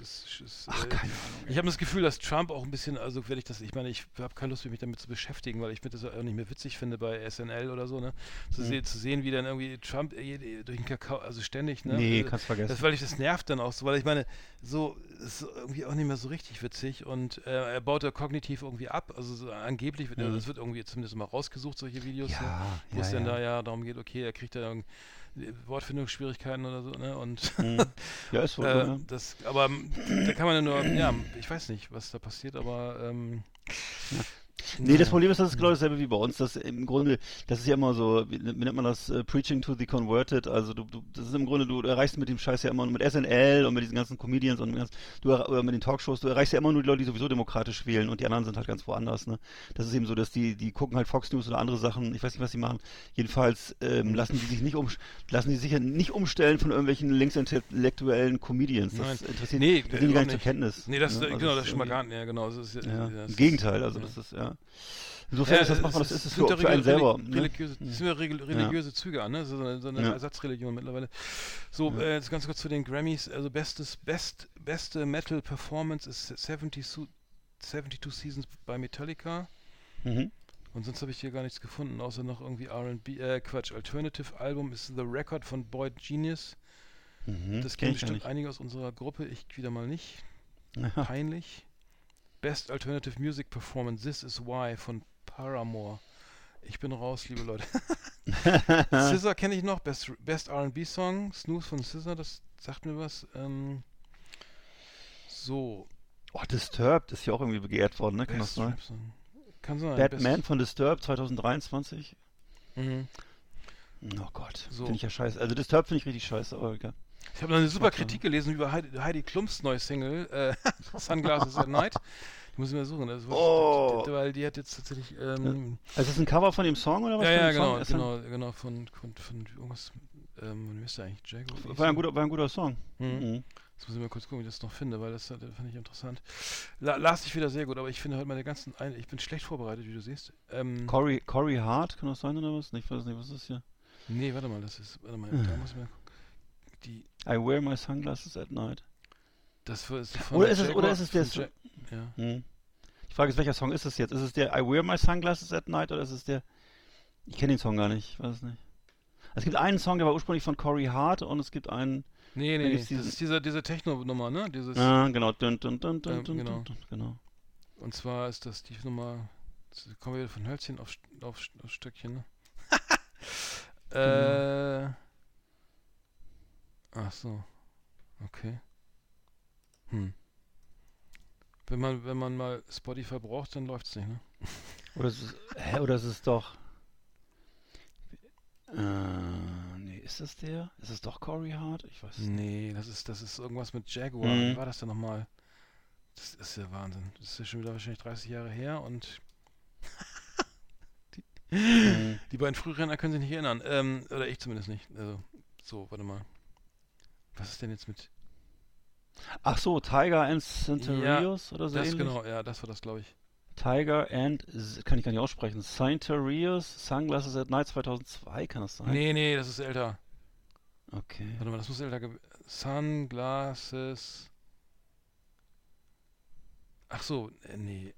Ach, keine Ahnung. Ich habe das Gefühl, dass Trump auch ein bisschen, also wenn ich meine, ich habe keine Lust, mich damit zu beschäftigen, weil ich das auch nicht mehr witzig finde bei SNL oder so, ne? Zu sehen, wie dann irgendwie Trump durch den Kakao, also ständig, ne? Nee, kannst vergessen. Das nervt dann auch so, weil ich meine, so ist irgendwie auch nicht mehr so richtig witzig und er baut da kognitiv irgendwie ab, also so, angeblich, das wird irgendwie zumindest mal rausgesucht, solche Videos, Ja, ne? Wo ja, es dann ja. da ja darum geht, okay, er kriegt da Wortfindungsschwierigkeiten oder so, ne? Und Ja, ist wohl so, ne? aber da kann man ja nur, ja, ich weiß nicht, was da passiert, aber Nee, das Problem ist, das ist genau dasselbe wie bei uns. Das im Grunde, das ist ja immer so, wie nennt man das, Preaching to the Converted. Also das ist im Grunde, du erreichst mit dem Scheiß ja immer nur mit SNL und mit diesen ganzen Comedians und oder mit den Talkshows, du erreichst ja immer nur die Leute, die sowieso demokratisch wählen und die anderen sind halt ganz woanders, ne? Das ist eben so, dass die gucken halt Fox News oder andere Sachen, ich weiß nicht, was sie machen. Jedenfalls lassen die sich ja nicht umstellen von irgendwelchen linksintellektuellen Comedians. Das interessiert die gar nicht zur Kenntnis. Nee, das, ne? genau, das ist schon mal gar nicht, ja, genau. Das ist, Im Gegenteil, also das ist, ja. Insofern ist das machbar, das ist es für einen selber. Das sind ja religiöse Züge an, ne? So eine Ersatzreligion mittlerweile. So, jetzt ganz kurz zu den Grammys. Also beste Metal Performance ist 72 Seasons bei Metallica. Mhm. Und sonst habe ich hier gar nichts gefunden, außer noch irgendwie R&B, Alternative Album ist The Record von Boy Genius. Das kennen bestimmt einige aus unserer Gruppe, ich wieder mal nicht. Peinlich. Best Alternative Music Performance, This Is Why von Paramore. Ich bin raus, liebe Leute. SZA kenne ich noch, Best R&B Song, Snooze von SZA, das sagt mir was. So. Oh, Disturbed ist ja auch irgendwie geehrt worden, ne? Kann das sein? Kann sein. Batman von Disturbed 2023. Mhm. Oh Gott, So. finde ich ja scheiße. Also Disturbed finde ich richtig scheiße, aber egal. Ich habe noch eine super Kritik gelesen über Heidi Klums neue Single, Sunglasses at Night. Die muss ich mal suchen, weil die hat jetzt tatsächlich. Also ist das ein Cover von dem Song oder was? Ja, genau, von irgendwas. Wie ist der eigentlich? Jaguar? War ein guter Song. Mhm. Jetzt muss ich mal kurz gucken, wie ich das noch finde, weil das fand ich interessant. Las ich wieder sehr gut, aber ich finde halt meine ganzen. Ich bin schlecht vorbereitet, wie du siehst. Corey Hart, kann das sein oder was? Ich weiß nicht, was ist das hier? Nee, warte mal, da muss ich mal gucken. I wear my sunglasses at night. Das ist oder ist es der Song? Ja. Die Frage ist, welcher Song ist es jetzt? Ist es der I wear my sunglasses at night oder ist es der... Ich kenne den Song gar nicht, ich weiß es nicht. Es gibt einen Song, der war ursprünglich von Corey Hart und es gibt einen... Nee, das ist diese Techno-Nummer, ne? Genau. Genau. Und zwar ist das die Nummer... Kommen wir wieder von Hölzchen auf Stöckchen, ne? Ach so. Okay. Wenn man mal Spotify braucht, dann läuft's nicht, ne? Oder ist es doch... nee, ist das der? Ist es doch Corey Hart? Ich weiß nicht. Nee, das ist irgendwas mit Jaguar. Wie war das denn nochmal? Das ist ja Wahnsinn. Das ist ja schon wieder wahrscheinlich 30 Jahre her und Die beiden früheren können sich nicht erinnern. Oder ich zumindest nicht. Also, so, warte mal. Was ist denn jetzt mit... Ach so, Tiger and Centurios oder so das ähnlich? genau, ja, das war das, glaube ich. Tiger and, kann ich gar nicht aussprechen, Centurios, Sunglasses at Night 2002, kann das sein? Nee, das ist älter. Okay. Warte mal, das muss älter gewesen... Sunglasses... Ach so, nee.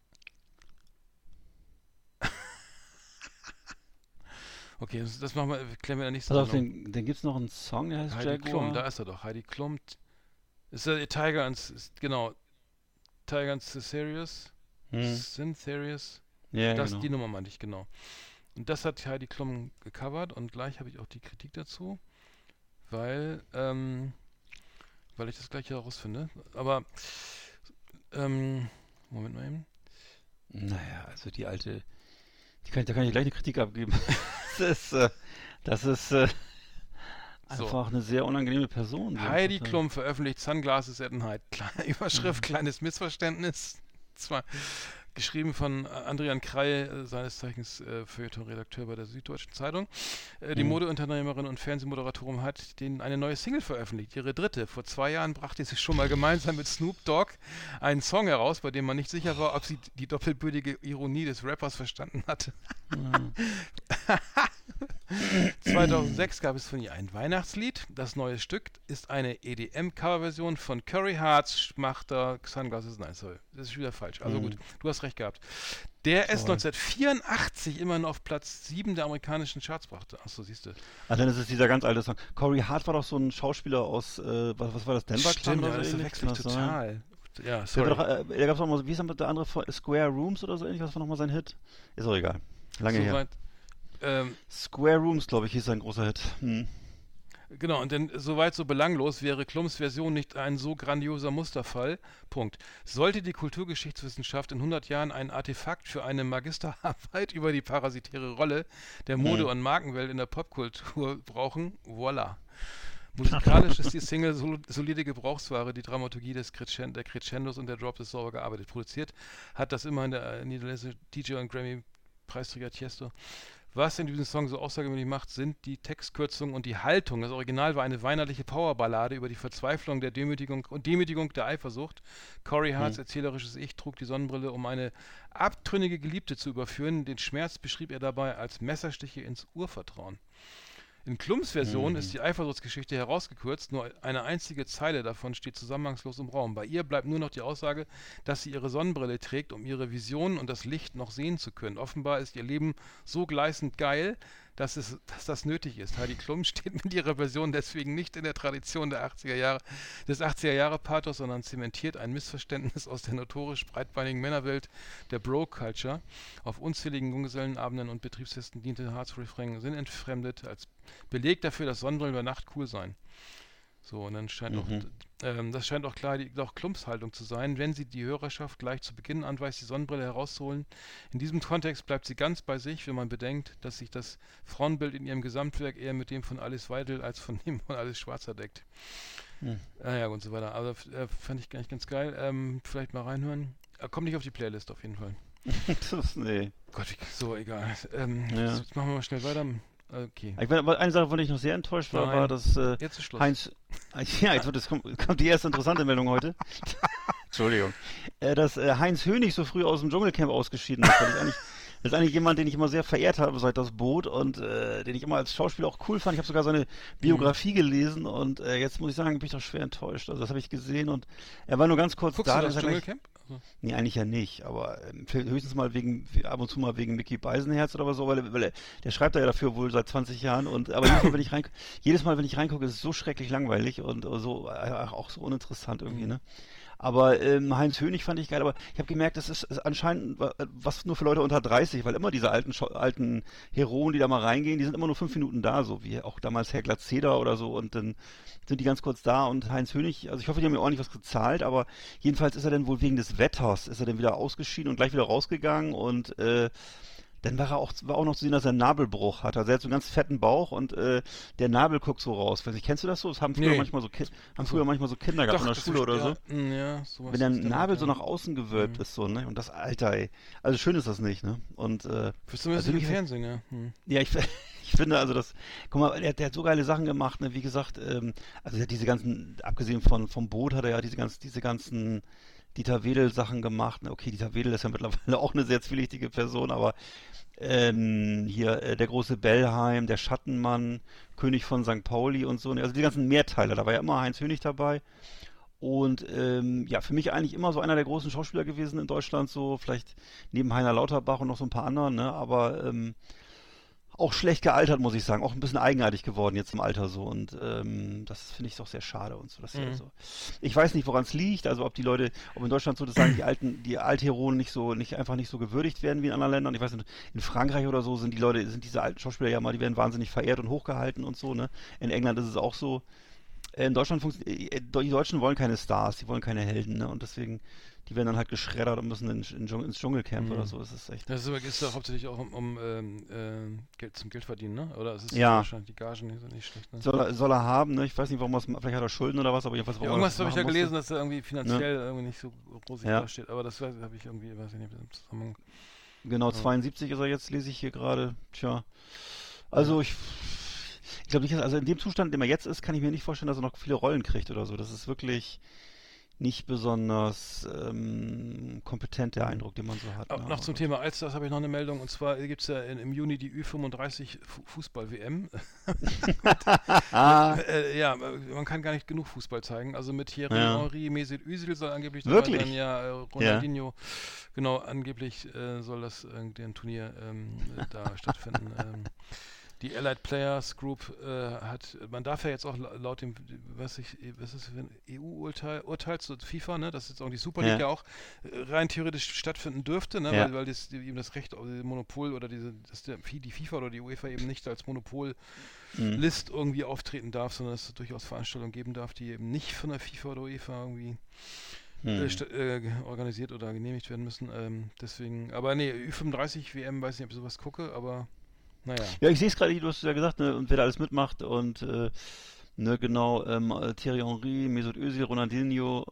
Okay, das machen wir, klären wir in der nächsten Pass auf, Sendung. den gibt's noch einen Song, der heißt Heidi Jaguar. Klum, da ist er doch. Heidi Klum. Ist der Tiger and... Genau. Tiger and Serious. Syntherious. Ja, Das, genau. die Nummer meinte ich, genau. Und das hat Heidi Klum gecovert und gleich habe ich auch die Kritik dazu, weil ich das gleich herausfinde. Aber, Moment mal eben. Naja, also die alte, da kann ich gleich eine Kritik abgeben. Das ist einfach eine sehr unangenehme Person. Heidi Klum veröffentlicht Sunglasses at Night. Überschrift, kleines Missverständnis. Zwar geschrieben von Adrian Krei, seines Zeichens Feuilleton-Redakteur bei der Süddeutschen Zeitung. Die Modeunternehmerin und Fernsehmoderatorin hat eine neue Single veröffentlicht, ihre dritte. Vor 2 Jahren brachte sie schon mal gemeinsam mit Snoop Dogg einen Song heraus, bei dem man nicht sicher war, ob sie die doppelbödige Ironie des Rappers verstanden hatte. 2006 gab es von ihr ein Weihnachtslied. Das neue Stück ist eine EDM-Coverversion von Curry Hearts Schmachter Sunglasses. Nein, sorry, das ist schon wieder falsch. Also gut, du hast recht gehabt. Der ist 1984 immer noch auf Platz 7 der amerikanischen Charts brachte. Achso, siehst du. Ach, dann ist es dieser ganz alte Song. Corey Hart war doch so ein Schauspieler aus, was war das, Denver Club? Stimmt, oder ja, so das ähnlich? verwechsel ich Kann das total. Ja, Der sorry. war doch, da gab es auch mal, wie ist der andere, Square Rooms oder so ähnlich, was war nochmal sein Hit? Ist auch egal. Lange her. Soweit, Square Rooms, glaube ich, hieß sein großer Hit. genau, und denn soweit so belanglos wäre Klums Version nicht ein so grandioser Musterfall. Punkt. Sollte die Kulturgeschichtswissenschaft in 100 Jahren ein Artefakt für eine Magisterarbeit über die parasitäre Rolle der Mode- und Markenwelt in der Popkultur brauchen, voilà. Musikalisch ist die Single solide Gebrauchsware, die Dramaturgie der Crescendos und der Drops ist sauber gearbeitet. Produziert hat das immerhin der niederländische DJ und Grammy-Preisträger Tiesto. Was in diesem Song so außergewöhnlich macht, sind die Textkürzungen und die Haltung. Das Original war eine weinerliche Powerballade über die Verzweiflung der Demütigung der Eifersucht. Corey Harts erzählerisches Ich trug die Sonnenbrille, um eine abtrünnige Geliebte zu überführen. Den Schmerz beschrieb er dabei als Messerstiche ins Urvertrauen. In Klums Version ist die Eifersuchtsgeschichte herausgekürzt, nur eine einzige Zeile davon steht zusammenhangslos im Raum. Bei ihr bleibt nur noch die Aussage, dass sie ihre Sonnenbrille trägt, um ihre Visionen und das Licht noch sehen zu können. Offenbar ist ihr Leben so gleißend geil, dass das nötig ist. Heidi Klum steht mit ihrer Version deswegen nicht in der Tradition des 80er-Jahre-Pathos, sondern zementiert ein Missverständnis aus der notorisch breitbeinigen Männerwelt der Bro-Culture. Auf unzähligen Junggesellenabenden und Betriebsfesten diente Harts Refrain sinnentfremdet als Beleg dafür, dass Sonnenbrillen über Nacht cool seien. So, und dann scheint das scheint auch klar auch Klums Haltung zu sein, wenn sie die Hörerschaft gleich zu Beginn anweist, die Sonnenbrille herauszuholen. In diesem Kontext bleibt sie ganz bei sich, wenn man bedenkt, dass sich das Frauenbild in ihrem Gesamtwerk eher mit dem von Alice Weidel als von dem von Alice Schwarzer deckt. Ja, und so weiter. Also fand ich eigentlich ganz geil. Vielleicht mal reinhören. Kommt nicht auf die Playlist auf jeden Fall. Nee. Gott, so egal. Ja. Jetzt machen wir mal schnell weiter. Okay. Eine Sache, von der ich noch sehr enttäuscht war, war, dass Jetzt ist Schluss. Heinz... Ja, jetzt kommt die erste interessante Meldung heute. Entschuldigung. Dass Heinz Hönig so früh aus dem Dschungelcamp ausgeschieden ist. Das ist eigentlich jemand, den ich immer sehr verehrt habe seit das Boot und den ich immer als Schauspieler auch cool fand. Ich habe sogar seine Biografie gelesen und jetzt muss ich sagen, bin ich doch schwer enttäuscht. Also das habe ich gesehen und er war nur ganz kurz Guckst da. du das Dschungelcamp? Nee, eigentlich ja nicht, aber höchstens mal ab und zu mal wegen Mickey Beisenherz oder so, weil der schreibt da ja dafür wohl seit 20 Jahren aber jedes Mal, wenn ich reingucke, ist es so schrecklich langweilig und so auch so uninteressant irgendwie, ne? Aber Heinz Hönig fand ich geil, aber ich habe gemerkt, das ist anscheinend was nur für Leute unter 30, weil immer diese alten Heroen, die da mal reingehen, die sind immer nur 5 Minuten da, so wie auch damals Herr Glatzeder oder so und dann sind die ganz kurz da und Heinz Hönig, also ich hoffe, die haben mir ordentlich was gezahlt, aber jedenfalls ist er dann wohl wegen des Wetters, ist er dann wieder ausgeschieden und gleich wieder rausgegangen und Dann war auch noch zu sehen, dass er einen Nabelbruch hat. Also er hat so einen ganz fetten Bauch und der Nabel guckt so raus. Weiß nicht, kennst du das so? Das haben früher manchmal so Kinder gehabt in der Schule oder so. Ja, sowas. Wenn der Nabel so nach außen gewölbt ist, so, ne? Und das, Alter, ey. Also schön ist das nicht, ne? Und, Fürs zumindest im Fernsehen, ja. Ja, ich finde also das, guck mal, der hat so geile Sachen gemacht, ne? Wie gesagt, also er hat diese ganzen, abgesehen vom Boot, hat er ja diese ganzen Dieter Wedel Sachen gemacht. Ne? Okay, Dieter Wedel ist ja mittlerweile auch eine sehr zwielichtige Person, aber hier der große Bellheim, der Schattenmann, König von St. Pauli und so. Ne? Also die ganzen Mehrteiler, da war ja immer Heinz Hönig dabei. Und ja, für mich eigentlich immer so einer der großen Schauspieler gewesen in Deutschland, so vielleicht neben Heiner Lauterbach und noch so ein paar anderen, ne? Aber auch schlecht gealtert, muss ich sagen. Auch ein bisschen eigenartig geworden jetzt im Alter so. Und das finde ich doch sehr schade und so. So. Ich weiß nicht, woran es liegt. Also ob in Deutschland sozusagen die Altheronen einfach nicht so gewürdigt werden wie in anderen Ländern. Ich weiß nicht, in Frankreich oder so sind diese alten Schauspieler ja mal, die werden wahnsinnig verehrt und hochgehalten und so, ne? In England ist es auch so. In Deutschland die Deutschen wollen keine Stars, die wollen keine Helden, ne? Und deswegen, die werden dann halt geschreddert und müssen ins Dschungelcamp oder so. Das ist echt. Das ist doch hauptsächlich auch um Geld zum Geldverdienen, ne? Oder ist es ja. Wahrscheinlich die Gagen die sind nicht schlecht, ne? Soll er haben, ne? Ich weiß nicht, vielleicht hat er Schulden oder was, aber jedenfalls warum irgendwas habe ich ja gelesen, dass er irgendwie finanziell irgendwie nicht so rosig dasteht, aber das habe ich irgendwie, weiß ich nicht, im Zusammenhang. Genau, 72 ist er jetzt, lese ich hier gerade. Tja. Also ich glaube nicht, also in dem Zustand, in dem er jetzt ist, kann ich mir nicht vorstellen, dass er noch viele Rollen kriegt oder so. Das ist wirklich nicht besonders kompetent, der Eindruck, den man so hat. Noch zum Thema Allstars habe ich noch eine Meldung, und zwar gibt es ja im Juni die Ü35 Fußball-WM. Ja, man kann gar nicht genug Fußball zeigen. Also mit Thierry Henry, Mesut Özil soll angeblich wirklich? Sein, ja, Ronaldinho. Genau, angeblich soll das ein Turnier da stattfinden. Die Allied Players Group man darf ja jetzt auch laut dem, was ist das für ein EU-Urteil zu FIFA, ne, dass jetzt auch die Super League ja auch rein theoretisch stattfinden dürfte, ne, weil eben das Recht auf Monopol oder dass die FIFA oder die UEFA eben nicht als Monopollist irgendwie auftreten darf, sondern dass es durchaus Veranstaltungen geben darf, die eben nicht von der FIFA oder UEFA irgendwie organisiert oder genehmigt werden müssen. Deswegen, aber nee, Ü35 WM, weiß nicht, ob ich sowas gucke, aber naja. Ja, ich sehe es gerade, du hast ja gesagt, ne, und wer da alles mitmacht und ne, genau, Thierry Henry, Mesut Özil, Ronaldinho,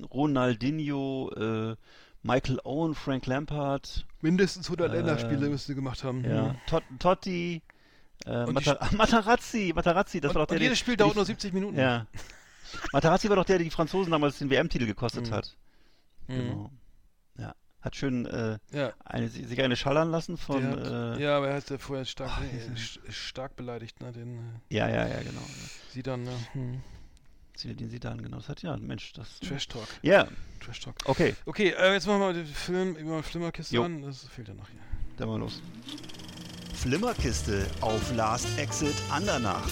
Michael Owen, Frank Lampard. Mindestens 100 Länderspiele müssen sie gemacht haben. Ja, Totti, Materazzi, das war doch der. Und jedes Spiel dauert nur 70 Minuten. Ja. Materazzi war doch der die Franzosen damals den WM-Titel gekostet hat. Genau. Ja. Hat schön sich eine schallern lassen von. Ja, aber er hat ja vorher stark beleidigt, ne? Ja, genau. Zidane, ne? Den Zidane, genau. Das hat Mensch, das. Trash Talk. Ja. Trash Talk. Okay. Okay, jetzt machen wir den Film über Flimmerkiste an. Das fehlt ja noch hier. Dann mal los. Flimmerkiste auf Last Exit Andernach.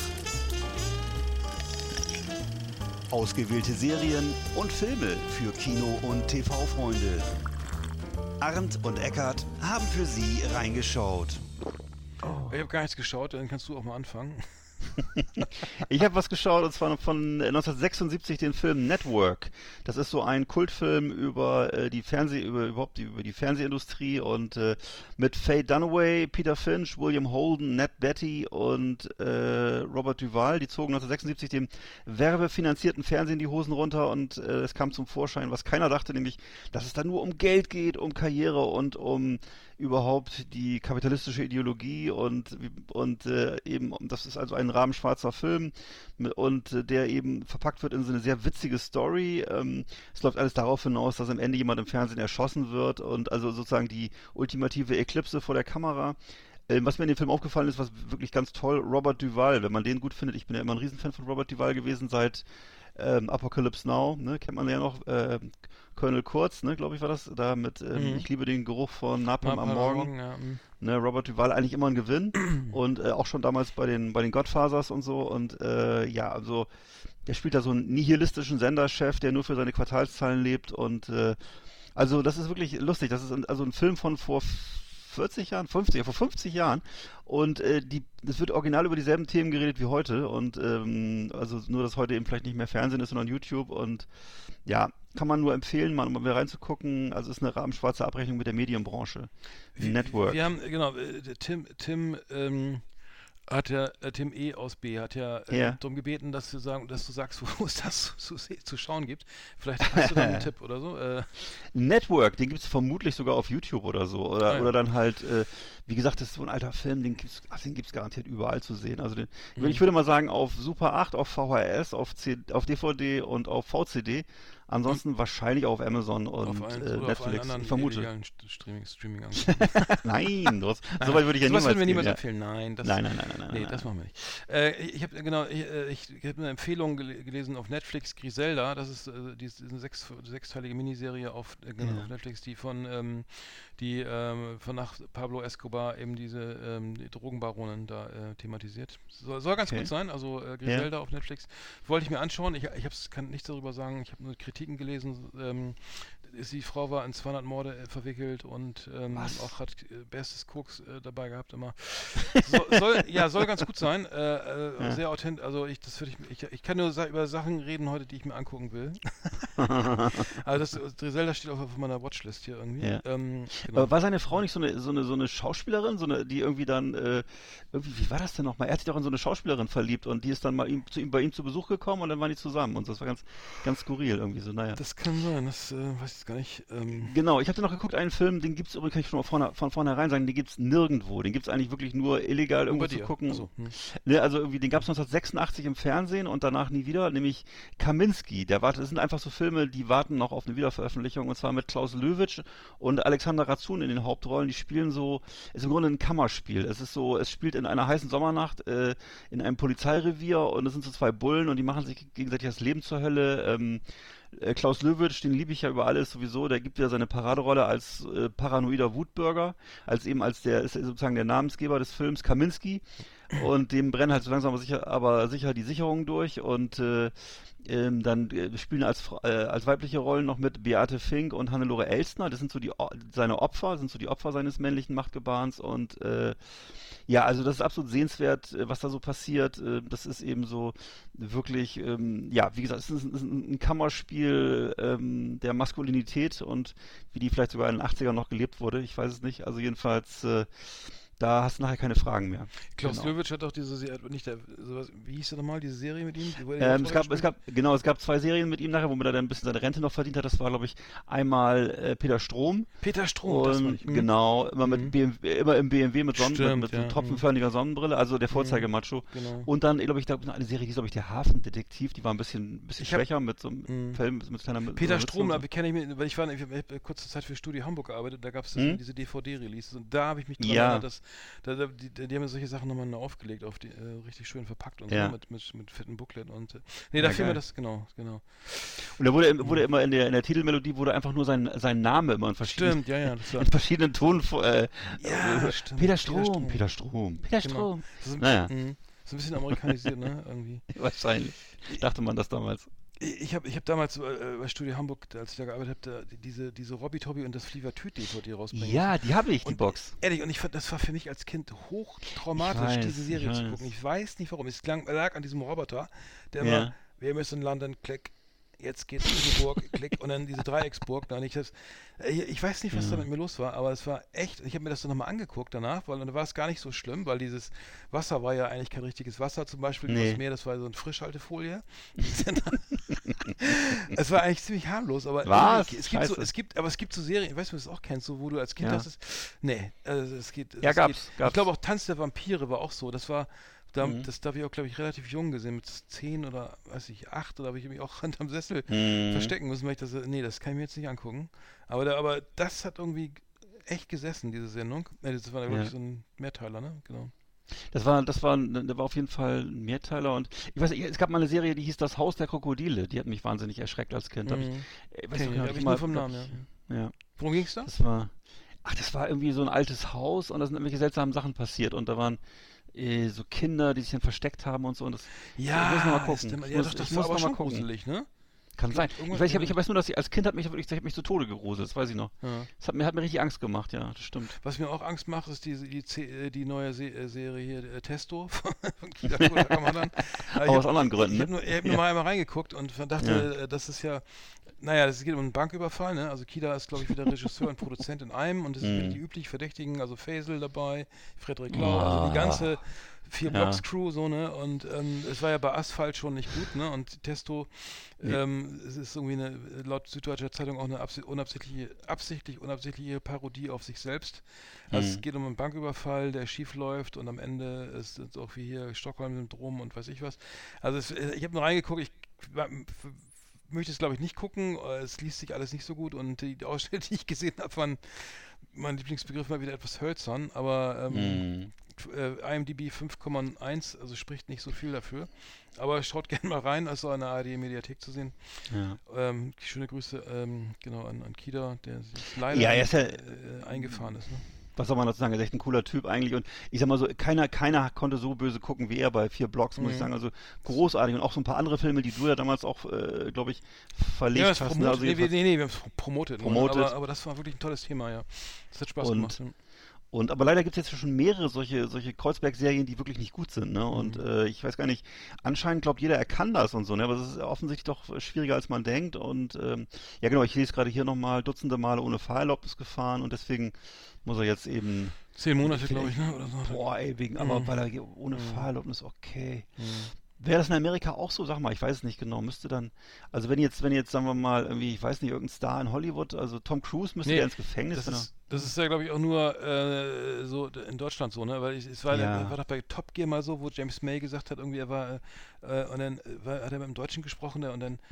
Ausgewählte Serien und Filme für Kino- und TV-Freunde. Arndt und Eckart haben für Sie reingeschaut. Ich habe gar nichts geschaut, dann kannst du auch mal anfangen. Ich habe was geschaut, und zwar von 1976 den Film Network. Das ist so ein Kultfilm über die Fernsehindustrie und mit Faye Dunaway, Peter Finch, William Holden, Ned Beatty und Robert Duvall. Die zogen 1976 dem werbefinanzierten Fernsehen die Hosen runter und es kam zum Vorschein, was keiner dachte, nämlich, dass es da nur um Geld geht, um Karriere und um überhaupt die kapitalistische Ideologie und eben, das ist also ein rabenschwarzer Film und der eben verpackt wird in so eine sehr witzige Story. Es läuft alles darauf hinaus, dass am Ende jemand im Fernsehen erschossen wird und also sozusagen die ultimative Eklipse vor der Kamera. Was mir in dem Film aufgefallen ist, was wirklich ganz toll, Robert Duvall, wenn man den gut findet, ich bin ja immer ein Riesenfan von Robert Duvall gewesen seit Apocalypse Now, ne, kennt man ja noch, Colonel Kurtz, ne, glaube ich war das, da mit Ich liebe den Geruch von Napalm am Morgen. Ja. Ne, Robert Duvall eigentlich immer ein Gewinn und auch schon damals bei den Godfathers und so und also der spielt da so einen nihilistischen Senderchef, der nur für seine Quartalszahlen lebt und also das ist wirklich lustig, das ist also ein Film von vor 40 Jahren, vor 50 Jahren und es wird original über dieselben Themen geredet wie heute und also nur, dass heute eben vielleicht nicht mehr Fernsehen ist, sondern YouTube und ja, kann man nur empfehlen, mal reinzugucken. Also ist eine rabenschwarze Abrechnung mit der Medienbranche. Network. Wir haben, genau, Tim E. aus B. hat ja darum gebeten, dass du sagst, wo es das zu schauen gibt. Vielleicht hast du da einen Tipp oder so. Network, den gibt es vermutlich sogar auf YouTube oder so. Oder dann halt, wie gesagt, das ist so ein alter Film, den gibt's garantiert überall zu sehen. Also ich würde mal sagen, auf Super 8, auf VHS, auf DVD und auf VCD. Ansonsten wahrscheinlich auch auf Amazon und Netflix. Auf anderen ich vermute. Streaming Nein, so weit würde ich ja niemals würden wir gehen, niemals empfehlen. Nein, das machen wir nicht. Ich habe eine Empfehlung gelesen auf Netflix, Griselda. Das ist eine sechsteilige Miniserie auf Netflix, die von nach Pablo Escobar eben diese die Drogenbaronen da thematisiert. Soll ganz gut sein. Also Griselda auf Netflix wollte ich mir anschauen. Ich kann nichts darüber sagen. Ich habe nur Kritiken gelesen. Die Frau war in 200 Morde verwickelt und auch hat bestes Koks dabei gehabt immer. Soll ganz gut sein. Sehr authentisch. Also ich kann nur über Sachen reden heute, die ich mir angucken will. Also Griselda steht auch auf meiner Watchlist hier irgendwie. Ja. Genau. War seine Frau nicht so eine Schauspielerin, die irgendwie dann wie war das denn nochmal? Er hat sich doch in so eine Schauspielerin verliebt und die ist dann mal bei ihm zu Besuch gekommen und dann waren die zusammen und so. Das war ganz, ganz skurril irgendwie so. Naja. Das kann sein. Das weiß ich gar nicht. Genau, ich habe noch geguckt, einen Film, den gibt es übrigens, kann ich schon mal von vornherein sagen, den gibt es nirgendwo. Den gibt es eigentlich wirklich nur illegal irgendwo zu gucken. Also, Ne, also irgendwie, den gab es 1986 im Fernsehen und danach nie wieder, nämlich Kaminski. Das sind einfach so Filme, die warten noch auf eine Wiederveröffentlichung und zwar mit Klaus Löwitsch und Alexander Razun in den Hauptrollen. Die spielen so, ist im Grunde ein Kammerspiel. Es spielt in einer heißen Sommernacht in einem Polizeirevier und es sind so zwei Bullen und die machen sich gegenseitig das Leben zur Hölle. Klaus Löwitsch, den liebe ich ja über alles sowieso, der gibt ja seine Paraderolle als paranoider Wutbürger, ist sozusagen der Namensgeber des Films Kaminski und dem brennen halt so langsam aber sicher die Sicherungen durch und dann spielen als weibliche Rollen noch mit Beate Fink und Hannelore Elstner, das sind so die Opfer seines männlichen Machtgebarens und also das ist absolut sehenswert, was da so passiert. Das ist eben so wirklich, wie gesagt, es ist ein Kammerspiel der Maskulinität und wie die vielleicht sogar in den 80ern noch gelebt wurde. Ich weiß es nicht. Also jedenfalls, da hast du nachher keine Fragen mehr. Klaus Löwitsch hat doch wie hieß das nochmal, diese Serie mit ihm? Es gab zwei Serien mit ihm nachher, womit er dann ein bisschen seine Rente noch verdient hat. Das war, glaube ich, einmal Peter Strom. Das war ich. Genau, immer im BMW mit so tropfenförmiger Sonnenbrille, also der Vorzeigemacho. Genau. Und dann, glaube ich, eine Serie, die ist, glaube ich, der Hafendetektiv, die war ein bisschen schwächer mit so einem Film, mit kleiner Peter Strom, da kenne ich mich, weil ich habe kurze Zeit für Studio Hamburg gearbeitet, da gab es diese DVD-Releases und da habe ich mich dran erinnert, dass die haben solche Sachen nochmal aufgelegt, auf die richtig schön verpackt und so mit fetten Booklet und da fiel mir das, genau. Und da wurde immer in der Titelmelodie wurde einfach nur sein Name immer in verschiedenen in verschiedenen Tonen Peter Strom. Genau. Naja. So ein bisschen amerikanisiert, ne, irgendwie. Wahrscheinlich. Dachte man das damals. Ich hab damals bei Studio Hamburg, als ich da gearbeitet habe, diese Robby Tobby und das Flievertüt-DVD rausbringen. Ja, die habe ich, die Box. Ehrlich, und ich fand, das war für mich als Kind hochtraumatisch, diese Serie zu gucken. Ich weiß nicht warum. Es lag an diesem Roboter, der immer, wir müssen in London, klick, jetzt geht's in die Burg, klick, und dann diese Dreiecksburg. Ich weiß nicht, was da mit mir los war, aber es war echt, ich habe mir das dann nochmal angeguckt danach, weil dann war es gar nicht so schlimm, weil dieses Wasser war ja eigentlich kein richtiges Wasser, zum Beispiel das Meer, das war so eine Frischhaltefolie. Es war eigentlich ziemlich harmlos, aber es gibt so Serien, ich weiß nicht, ob du das auch kennst, so, wo du als Kind hast, es geht. Gab's. Ich glaube auch Tanz der Vampire war auch so, das war das darf ich auch, glaube ich, relativ jung gesehen, mit 10 oder, 8, oder habe ich mich auch hinterm Sessel verstecken müssen, weil ich das kann ich mir jetzt nicht angucken. Aber das hat irgendwie echt gesessen, diese Sendung. Das war, glaube ich, so ein Mehrteiler, ne? Genau. Das war auf jeden Fall ein Mehrteiler und ich weiß nicht, es gab mal eine Serie, die hieß Das Haus der Krokodile, die hat mich wahnsinnig erschreckt als Kind. Ich nur vom Namen, ja. Worum ging's da? Das war irgendwie so ein altes Haus und da sind irgendwelche seltsamen Sachen passiert und da waren so Kinder, die sich dann versteckt haben und so. Und ich muss noch mal gucken. Das war aber schon gruselig, ne? Kann sein. Irgendwas- Ich weiß nur, dass als Kind ich hab mich zu Tode gegruselt, das weiß ich noch. Ja. Das hat mir richtig Angst gemacht, ja, das stimmt. Was mir auch Angst macht, ist die neue Serie hier, Testo von Kida Kodak. Aus anderen Gründen, Ich habe nur mal einmal reingeguckt und dachte, das ist ja, naja, es geht um einen Banküberfall, ne? Also Kida ist, glaube ich, wieder Regisseur und Produzent in einem und es sind wieder die üblich Verdächtigen, also Faisal dabei, Frederik Lau, also die ganze 4-Blocks-Crew, so, ne? Und es war ja bei Asphalt schon nicht gut, ne? Und Testo, es ist irgendwie laut Süddeutscher Zeitung auch eine absichtlich unabsichtliche Parodie auf sich selbst. Also es geht um einen Banküberfall, der schief läuft und am Ende ist es auch wie hier Stockholm-Syndrom und weiß ich was. Also ich habe nur reingeguckt, ich möchte es, glaube ich, nicht gucken. Es liest sich alles nicht so gut und die Ausschnitte, die ich gesehen habe, waren mein Lieblingsbegriff mal wieder etwas hölzern, aber IMDb 5,1, also spricht nicht so viel dafür. Aber schaut gerne mal rein, also an der ARD-Mediathek zu sehen. Ja. Schöne Grüße genau an Kida, der sich leider er ist ja, eingefahren ist. Ne? was soll man dazu sagen, er ist echt ein cooler Typ eigentlich und ich sag mal so, keiner konnte so böse gucken wie er bei 4 Blocks, muss ich sagen, also großartig und auch so ein paar andere Filme, die du ja damals auch, glaube ich, verlegt hast. Promotet, also wir haben es promotet. Aber das war wirklich ein tolles Thema, ja. Das hat Spaß gemacht. Aber leider gibt es jetzt schon mehrere solche Kreuzberg-Serien, die wirklich nicht gut sind, ne? Und ich weiß gar nicht, anscheinend glaubt jeder, er kann das und so, ne? Aber es ist offensichtlich doch schwieriger, als man denkt. Und ja genau, ich lese gerade hier nochmal Dutzende Male ohne Fahrerlaubnis gefahren und deswegen muss er jetzt eben 10 Monate, glaube ich, ne? Oder so. Boah, ey, aber weil er ohne Fahrerlaubnis, okay. Wäre das in Amerika auch so? Sag mal, ich weiß es nicht genau. Müsste dann, also wenn jetzt, sagen wir mal, irgendwie, ich weiß nicht, irgendein Star in Hollywood, also Tom Cruise müsste der ins Gefängnis. Das ist ja, glaube ich, auch nur so in Deutschland so, ne? Weil es war doch bei Top Gear mal so, wo James May gesagt hat, irgendwie er war, und dann hat er mit dem Deutschen gesprochen, und dann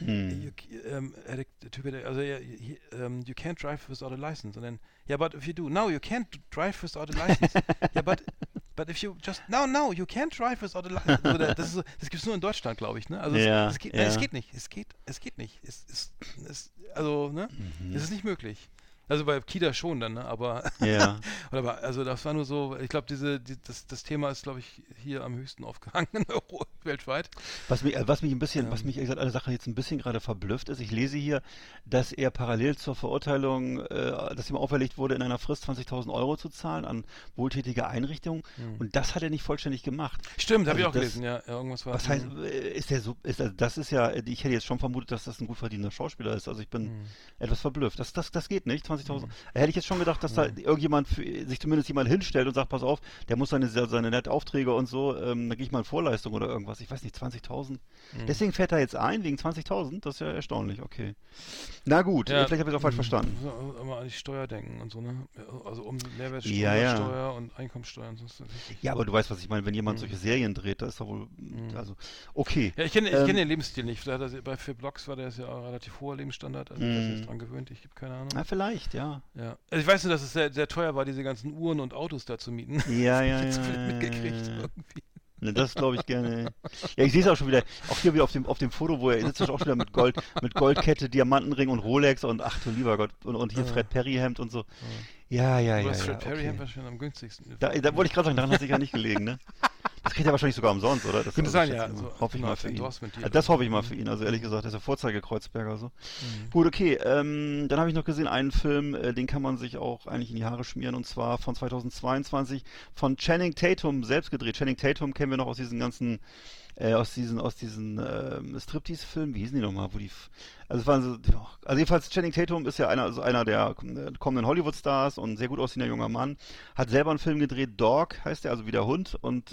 der Typ, also you can't drive without a license. Und dann, yeah, but if you do, no, you can't drive without a license. Yeah, but if you just, no, you can't drive without a license. Also das gibt es nur in Deutschland, glaube ich, ne? Also es geht nicht. Es geht nicht. Also, ne? Es ist nicht möglich. Also bei Kida schon dann, ne? Aber also das war nur so, ich glaube, das Thema ist, glaube ich, hier am höchsten aufgehangen weltweit. Was mich ehrlich gesagt, eine Sache jetzt ein bisschen gerade verblüfft ist, ich lese hier, dass er parallel zur Verurteilung, dass ihm auferlegt wurde, in einer Frist 20.000 Euro zu zahlen an wohltätige Einrichtungen und das hat er nicht vollständig gemacht. Stimmt, habe ich auch gelesen, ja. Irgendwas war. Was heißt, das ist ja, ich hätte jetzt schon vermutet, dass das ein gut verdienender Schauspieler ist, also ich bin etwas verblüfft. Das geht nicht, 20.000. Hätte ich jetzt schon gedacht, dass da irgendjemand sich zumindest jemand hinstellt und sagt, pass auf, der muss seine Netaufträge und so, da gehe ich mal in Vorleistung oder irgendwas. Ich weiß nicht, 20.000. Deswegen fährt er jetzt ein, wegen 20.000? Das ist ja erstaunlich, okay. Na gut, vielleicht habe ich es auch falsch verstanden. Immer an die Steuer denken und so, ne? Also um Mehrwertsteuer und Einkommensteuer und so. Ja, aber du weißt, was ich meine, wenn jemand solche Serien dreht, da ist doch wohl, also, okay. Ja, ich kenne den Lebensstil nicht. Bei 4 Blocks war der ja auch relativ hoher Lebensstandard, also der ist jetzt dran gewöhnt, ich habe keine Ahnung. Na, vielleicht, ja. Ja. Also ich weiß nur, dass es sehr, sehr teuer war, diese ganzen Uhren und Autos da zu mieten. Ja. Mitgekriegt irgendwie. Ne, das glaube ich gerne. Ja, ich sehe es auch schon wieder, auch hier wieder auf dem Foto, wo er sitzt, auch schon wieder mit Goldkette, Diamantenring und Rolex und ach du lieber Gott, und hier Fred Perry Hemd und so. Ja. Das Fred Perry Hemd war schon am günstigsten. Da wollte ich gerade sagen, daran hat sich ja nicht gelegen, ne? Das kriegt er wahrscheinlich sogar umsonst, oder? Das könnte sein, ja. Hoffe ich mal für ihn. Das hoffe ich mal für ihn. Also ehrlich gesagt, das ist der Vorzeige-Kreuzberger so. Gut, okay. Dann habe ich noch gesehen einen Film, den kann man sich auch eigentlich in die Haare schmieren, und zwar von 2022 von Channing Tatum selbst gedreht. Channing Tatum kennen wir noch aus diesen ganzen aus diesen Striptease-Filmen, wie hießen die nochmal, also es waren so, also jedenfalls Channing Tatum ist ja einer der kommenden Hollywood-Stars und ein sehr gut aussehender junger Mann, hat selber einen Film gedreht, Dog heißt der, also wie der Hund, und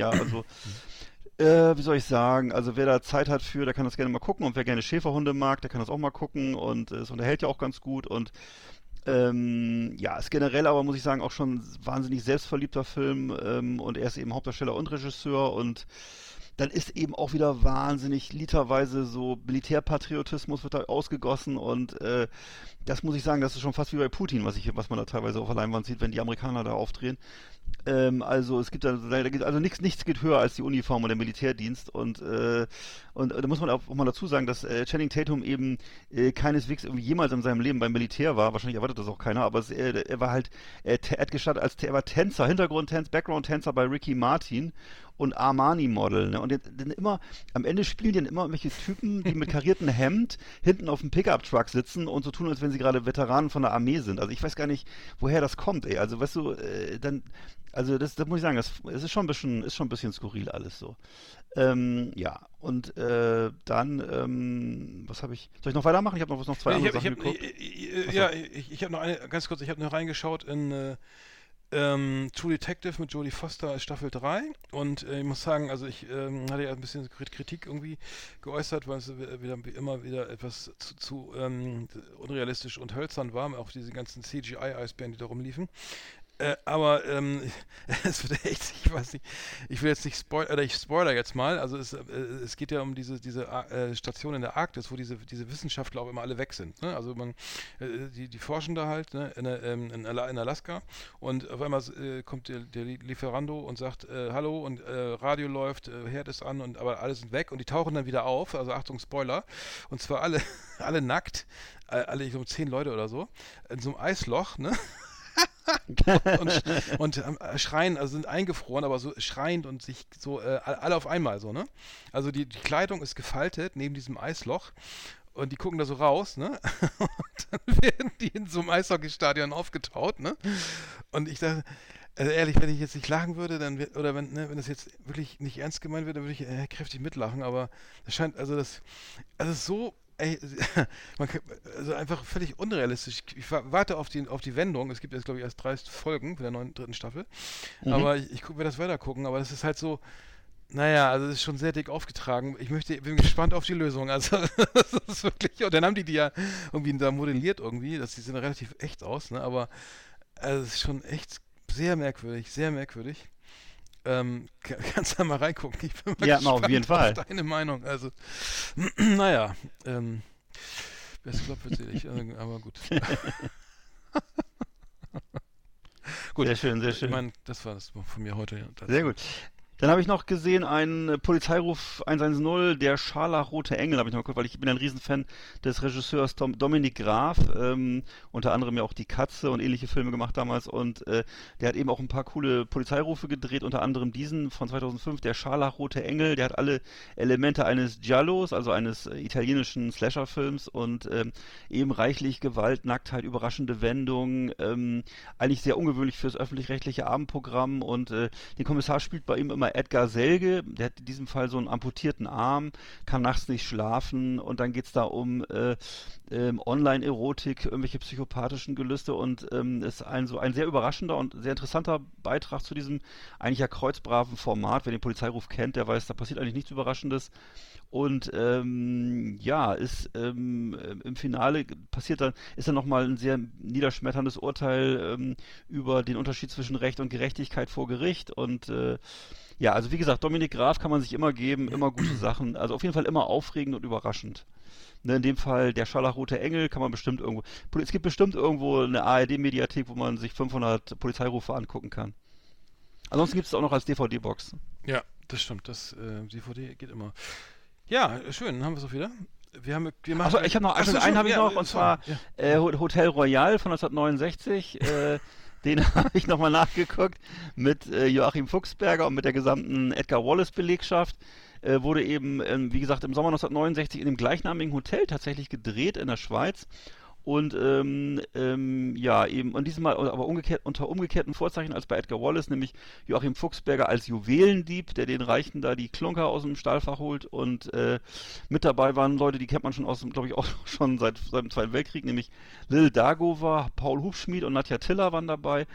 wie soll ich sagen, also wer da Zeit hat für, der kann das gerne mal gucken, und wer gerne Schäferhunde mag, der kann das auch mal gucken, und es unterhält ja auch ganz gut, und ist generell aber, muss ich sagen, auch schon ein wahnsinnig selbstverliebter Film, und er ist eben Hauptdarsteller und Regisseur, und dann ist eben auch wieder wahnsinnig literweise so Militärpatriotismus wird da ausgegossen, und das muss ich sagen, das ist schon fast wie bei Putin, was man da teilweise auf der Leinwand sieht, wenn die Amerikaner da aufdrehen. Also es gibt also nichts geht höher als die Uniform und der Militärdienst und da muss man auch mal dazu sagen, dass Channing Tatum eben keineswegs irgendwie jemals in seinem Leben beim Militär war. Wahrscheinlich erwartet das auch keiner, aber er war halt, er hat gestartet er war Tänzer, Background-Tänzer bei Ricky Martin und Armani-Model, ne? Und dann immer, am Ende spielen die dann immer irgendwelche Typen, die mit kariertem Hemd hinten auf dem Pickup-Truck sitzen und so tun, als wenn sie gerade Veteranen von der Armee sind. Also ich weiß gar nicht, woher das kommt, ey. Also weißt du, also das muss ich sagen, es ist schon ein bisschen skurril alles so. Ja, und dann, was habe ich, soll ich noch weitermachen? Ich habe noch zwei andere Sachen geguckt. Ich habe noch ganz kurz, ich habe noch reingeschaut in True Detective mit Jodie Foster Staffel 3 und ich muss sagen, also ich hatte ja ein bisschen Kritik irgendwie geäußert, weil es immer wieder etwas zu unrealistisch und hölzern war, auch diese ganzen CGI-Eisbären, die da rumliefen. Aber es wird echt, ich weiß nicht, ich will jetzt nicht spoilern, ich spoiler jetzt mal, also es geht ja um diese Station in der Arktis, wo diese Wissenschaftler auch immer alle weg sind, ne? Also die forschen da halt, ne, in Alaska und auf einmal kommt der Lieferando und sagt, hallo und Radio läuft, Herd ist an und aber alle sind weg und die tauchen dann wieder auf, also Achtung, Spoiler, und zwar alle nackt, alle so 10 Leute oder so, in so einem Eisloch, ne? und schreien, also sind eingefroren, aber so schreiend und sich so alle auf einmal so, ne? Also die Kleidung ist gefaltet neben diesem Eisloch und die gucken da so raus, ne? Und dann werden die in so einem Eishockeystadion aufgetaut, ne? Und ich dachte, also ehrlich, wenn ich jetzt nicht lachen würde, dann oder wenn das jetzt wirklich nicht ernst gemeint wird, dann würde ich kräftig mitlachen, aber das scheint, also so. Ey, also einfach völlig unrealistisch. Ich warte auf die Wendung. Es gibt jetzt, glaube ich, erst 30 Folgen für der dritten Staffel. Mhm. Aber ich werde das weiter gucken. Aber das ist halt so, naja, also das ist schon sehr dick aufgetragen. Bin gespannt auf die Lösung. Also, das ist wirklich, und dann haben die ja irgendwie da modelliert irgendwie. Die sehen relativ echt aus, ne? Aber es ist schon echt sehr merkwürdig, sehr merkwürdig. Kannst du da mal reingucken. Ich bin mal gespannt auf jeden Fall. Deine Meinung. Also, naja, best glaubwürdig, aber gut. Gut. Sehr schön, sehr schön. Ich meine, das war das von mir heute. Sehr gut. Dann habe ich noch gesehen einen Polizeiruf 110, der Scharlachrote Engel, habe ich noch geguckt, weil ich bin ein Riesenfan des Regisseurs Dominik Graf, unter anderem ja auch Die Katze und ähnliche Filme gemacht damals und der hat eben auch ein paar coole Polizeirufe gedreht, unter anderem diesen von 2005, der Scharlachrote Engel, der hat alle Elemente eines Giallos, also eines italienischen Slasher-Films und eben reichlich Gewalt, Nacktheit, überraschende Wendungen, eigentlich sehr ungewöhnlich fürs öffentlich-rechtliche Abendprogramm und den Kommissar spielt bei ihm immer Edgar Selge, der hat in diesem Fall so einen amputierten Arm, kann nachts nicht schlafen und dann geht's da um Online-Erotik, irgendwelche psychopathischen Gelüste und ist ein sehr überraschender und sehr interessanter Beitrag zu diesem eigentlich ja kreuzbraven Format. Wer den Polizeiruf kennt, der weiß, da passiert eigentlich nichts Überraschendes. Und ist im Finale ist dann nochmal ein sehr niederschmetterndes Urteil über den Unterschied zwischen Recht und Gerechtigkeit vor Gericht und also wie gesagt, Dominik Graf kann man sich immer geben, immer gute Sachen, also auf jeden Fall immer aufregend und überraschend. Ne, in dem Fall der Scharlachrote Engel kann man bestimmt irgendwo, es gibt bestimmt irgendwo eine ARD-Mediathek, wo man sich 500 Polizeirufe angucken kann. Ansonsten gibt es auch noch als DVD-Box. Ja, das stimmt, DVD geht immer. Ja, schön, dann haben wir es auch wieder. Achso, ich habe noch, einen habe ich noch, und zwar Hotel Royal von 1969, den habe ich nochmal nachgeguckt mit Joachim Fuchsberger und mit der gesamten Edgar Wallace-Belegschaft. Wurde eben, wie gesagt, im Sommer 1969 in dem gleichnamigen Hotel tatsächlich gedreht in der Schweiz. Und eben und diesmal aber unter umgekehrten Vorzeichen als bei Edgar Wallace, nämlich Joachim Fuchsberger als Juwelendieb, der den Reichen da die Klunker aus dem Stahlfach holt und mit dabei waren Leute, die kennt man schon glaube ich auch schon seit dem Zweiten Weltkrieg, nämlich Lil Dagover, Paul Hubschmid und Nadja Tiller waren dabei.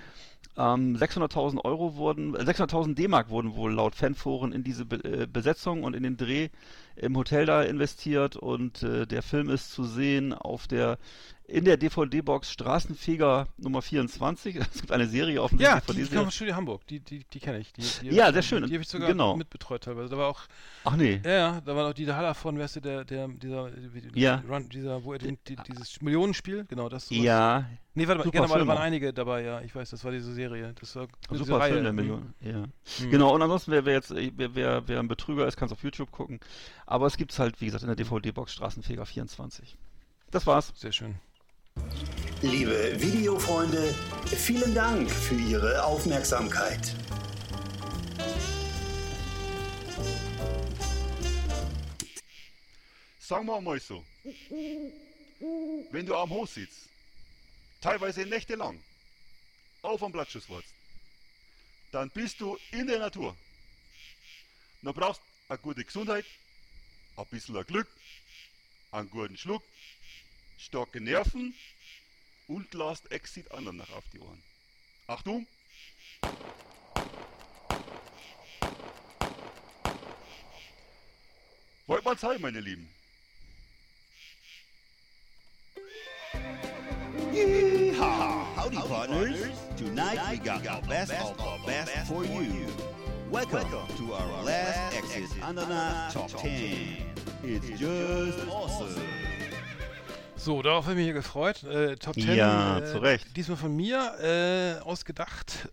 600.000 D-Mark wurden wohl laut Fanforen in diese Besetzung und in den Dreh im Hotel da investiert und der Film ist zu sehen auf der in der DVD-Box Straßenfeger Nummer 24. Es gibt eine Serie auf dem Ja, DVD. die kam vom Studio Hamburg. Die kenne ich. Ja, sehr schön. Die habe ich sogar Genau. mitbetreut teilweise. Da war auch, Ach nee. ja, da war auch Dieter Haller von, weißt du, Ja. wo er dieses Millionenspiel, genau, das. Sowas. Ja. Nee, warte mal, Super genau, da Film waren auch. einige dabei, ja, ich weiß, das war diese Serie. Das war diese Super Reihe. Film, der Million. Ja. Genau, und ansonsten, wer ein Betrüger ist, kann es auf YouTube gucken. Aber es gibt's halt, wie gesagt, in der DVD-Box Straßenfeger 24. Das war's. Sehr schön. Liebe Videofreunde, vielen Dank für Ihre Aufmerksamkeit. Sagen wir mal so, wenn du am Hof sitzt, teilweise nächtelang, auf am Blattschuss wartest, dann bist du in der Natur. Dann brauchst du eine gute Gesundheit, ein bisschen Glück, einen guten Schluck, starke Nerven und lasst Exit anderen nach auf die Ohren. Achtung! Wollt mal Zeit, meine Lieben. Yeehaw! Howdy, partners. Tonight we got the best of the best for you. Welcome to our last Exit Ananas Top 10. It's just awesome. So, darauf habe ich mich hier gefreut. Top 10. Ja, zu Recht. Diesmal von mir ausgedacht.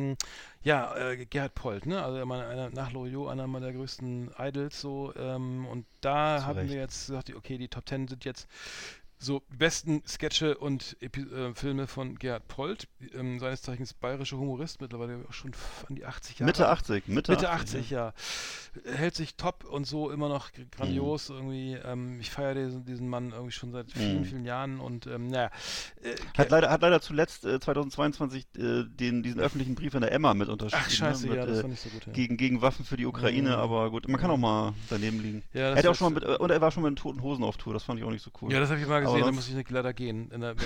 Gerhard Polt, ne? Also nach Loriot einer meiner größten Idols so. Und da haben wir jetzt gesagt, okay, die Top 10 sind jetzt so besten Sketche und Filme von Gerhard Polt, seines Zeichens bayerischer Humorist, mittlerweile schon an die 80 Jahre. Mitte 80, ja. Hält sich top und so immer noch grandios irgendwie. Ich feiere diesen Mann irgendwie schon seit vielen, vielen Jahren und Hat leider zuletzt 2022 diesen öffentlichen Brief an der Emma mit unterschrieben. Ach scheiße, mit, ja, das war nicht so gut. Ja. Gegen Waffen für die Ukraine, aber gut, man kann auch mal daneben liegen. Ja, er war schon mit den Toten Hosen auf Tour, das fand ich auch nicht so cool. Ja, das habe ich mal gesehen, da musste ich leider gehen.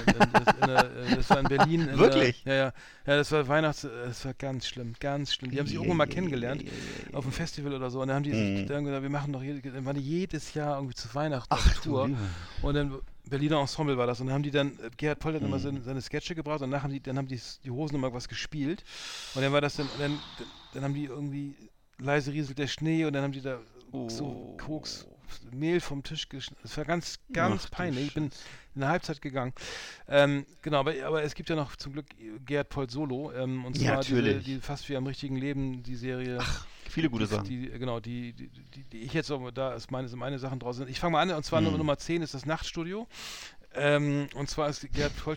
Das war in Berlin. Wirklich? Ja, das war das war ganz schlimm. Die haben sich irgendwann mal kennengelernt, auf einem Festival oder so, und dann haben die sich dann gesagt, wir machen doch dann waren die jedes Jahr irgendwie zu Weihnachten auf Tour. Und dann Berliner Ensemble war das, und dann haben die Gerhard Polt hat immer seine Sketche gebracht, und dann haben die Hosen immer was gespielt, und dann war das dann haben die irgendwie leise rieselt der Schnee, und dann haben die da so Koks, Mehl vom Tisch geschnitten. Das war ganz peinlich. Ich bin in der Halbzeit gegangen. Genau, aber es gibt ja noch zum Glück Gerhard Polt Solo, und zwar die fast wie am richtigen Leben, die Serie. Ach, viele gute Sachen. Die ich jetzt auch, da ist meine Sachen draußen. Ich fange mal an, und zwar Nummer 10 ist das Nachtstudio. Und zwar ist Gerhard Polt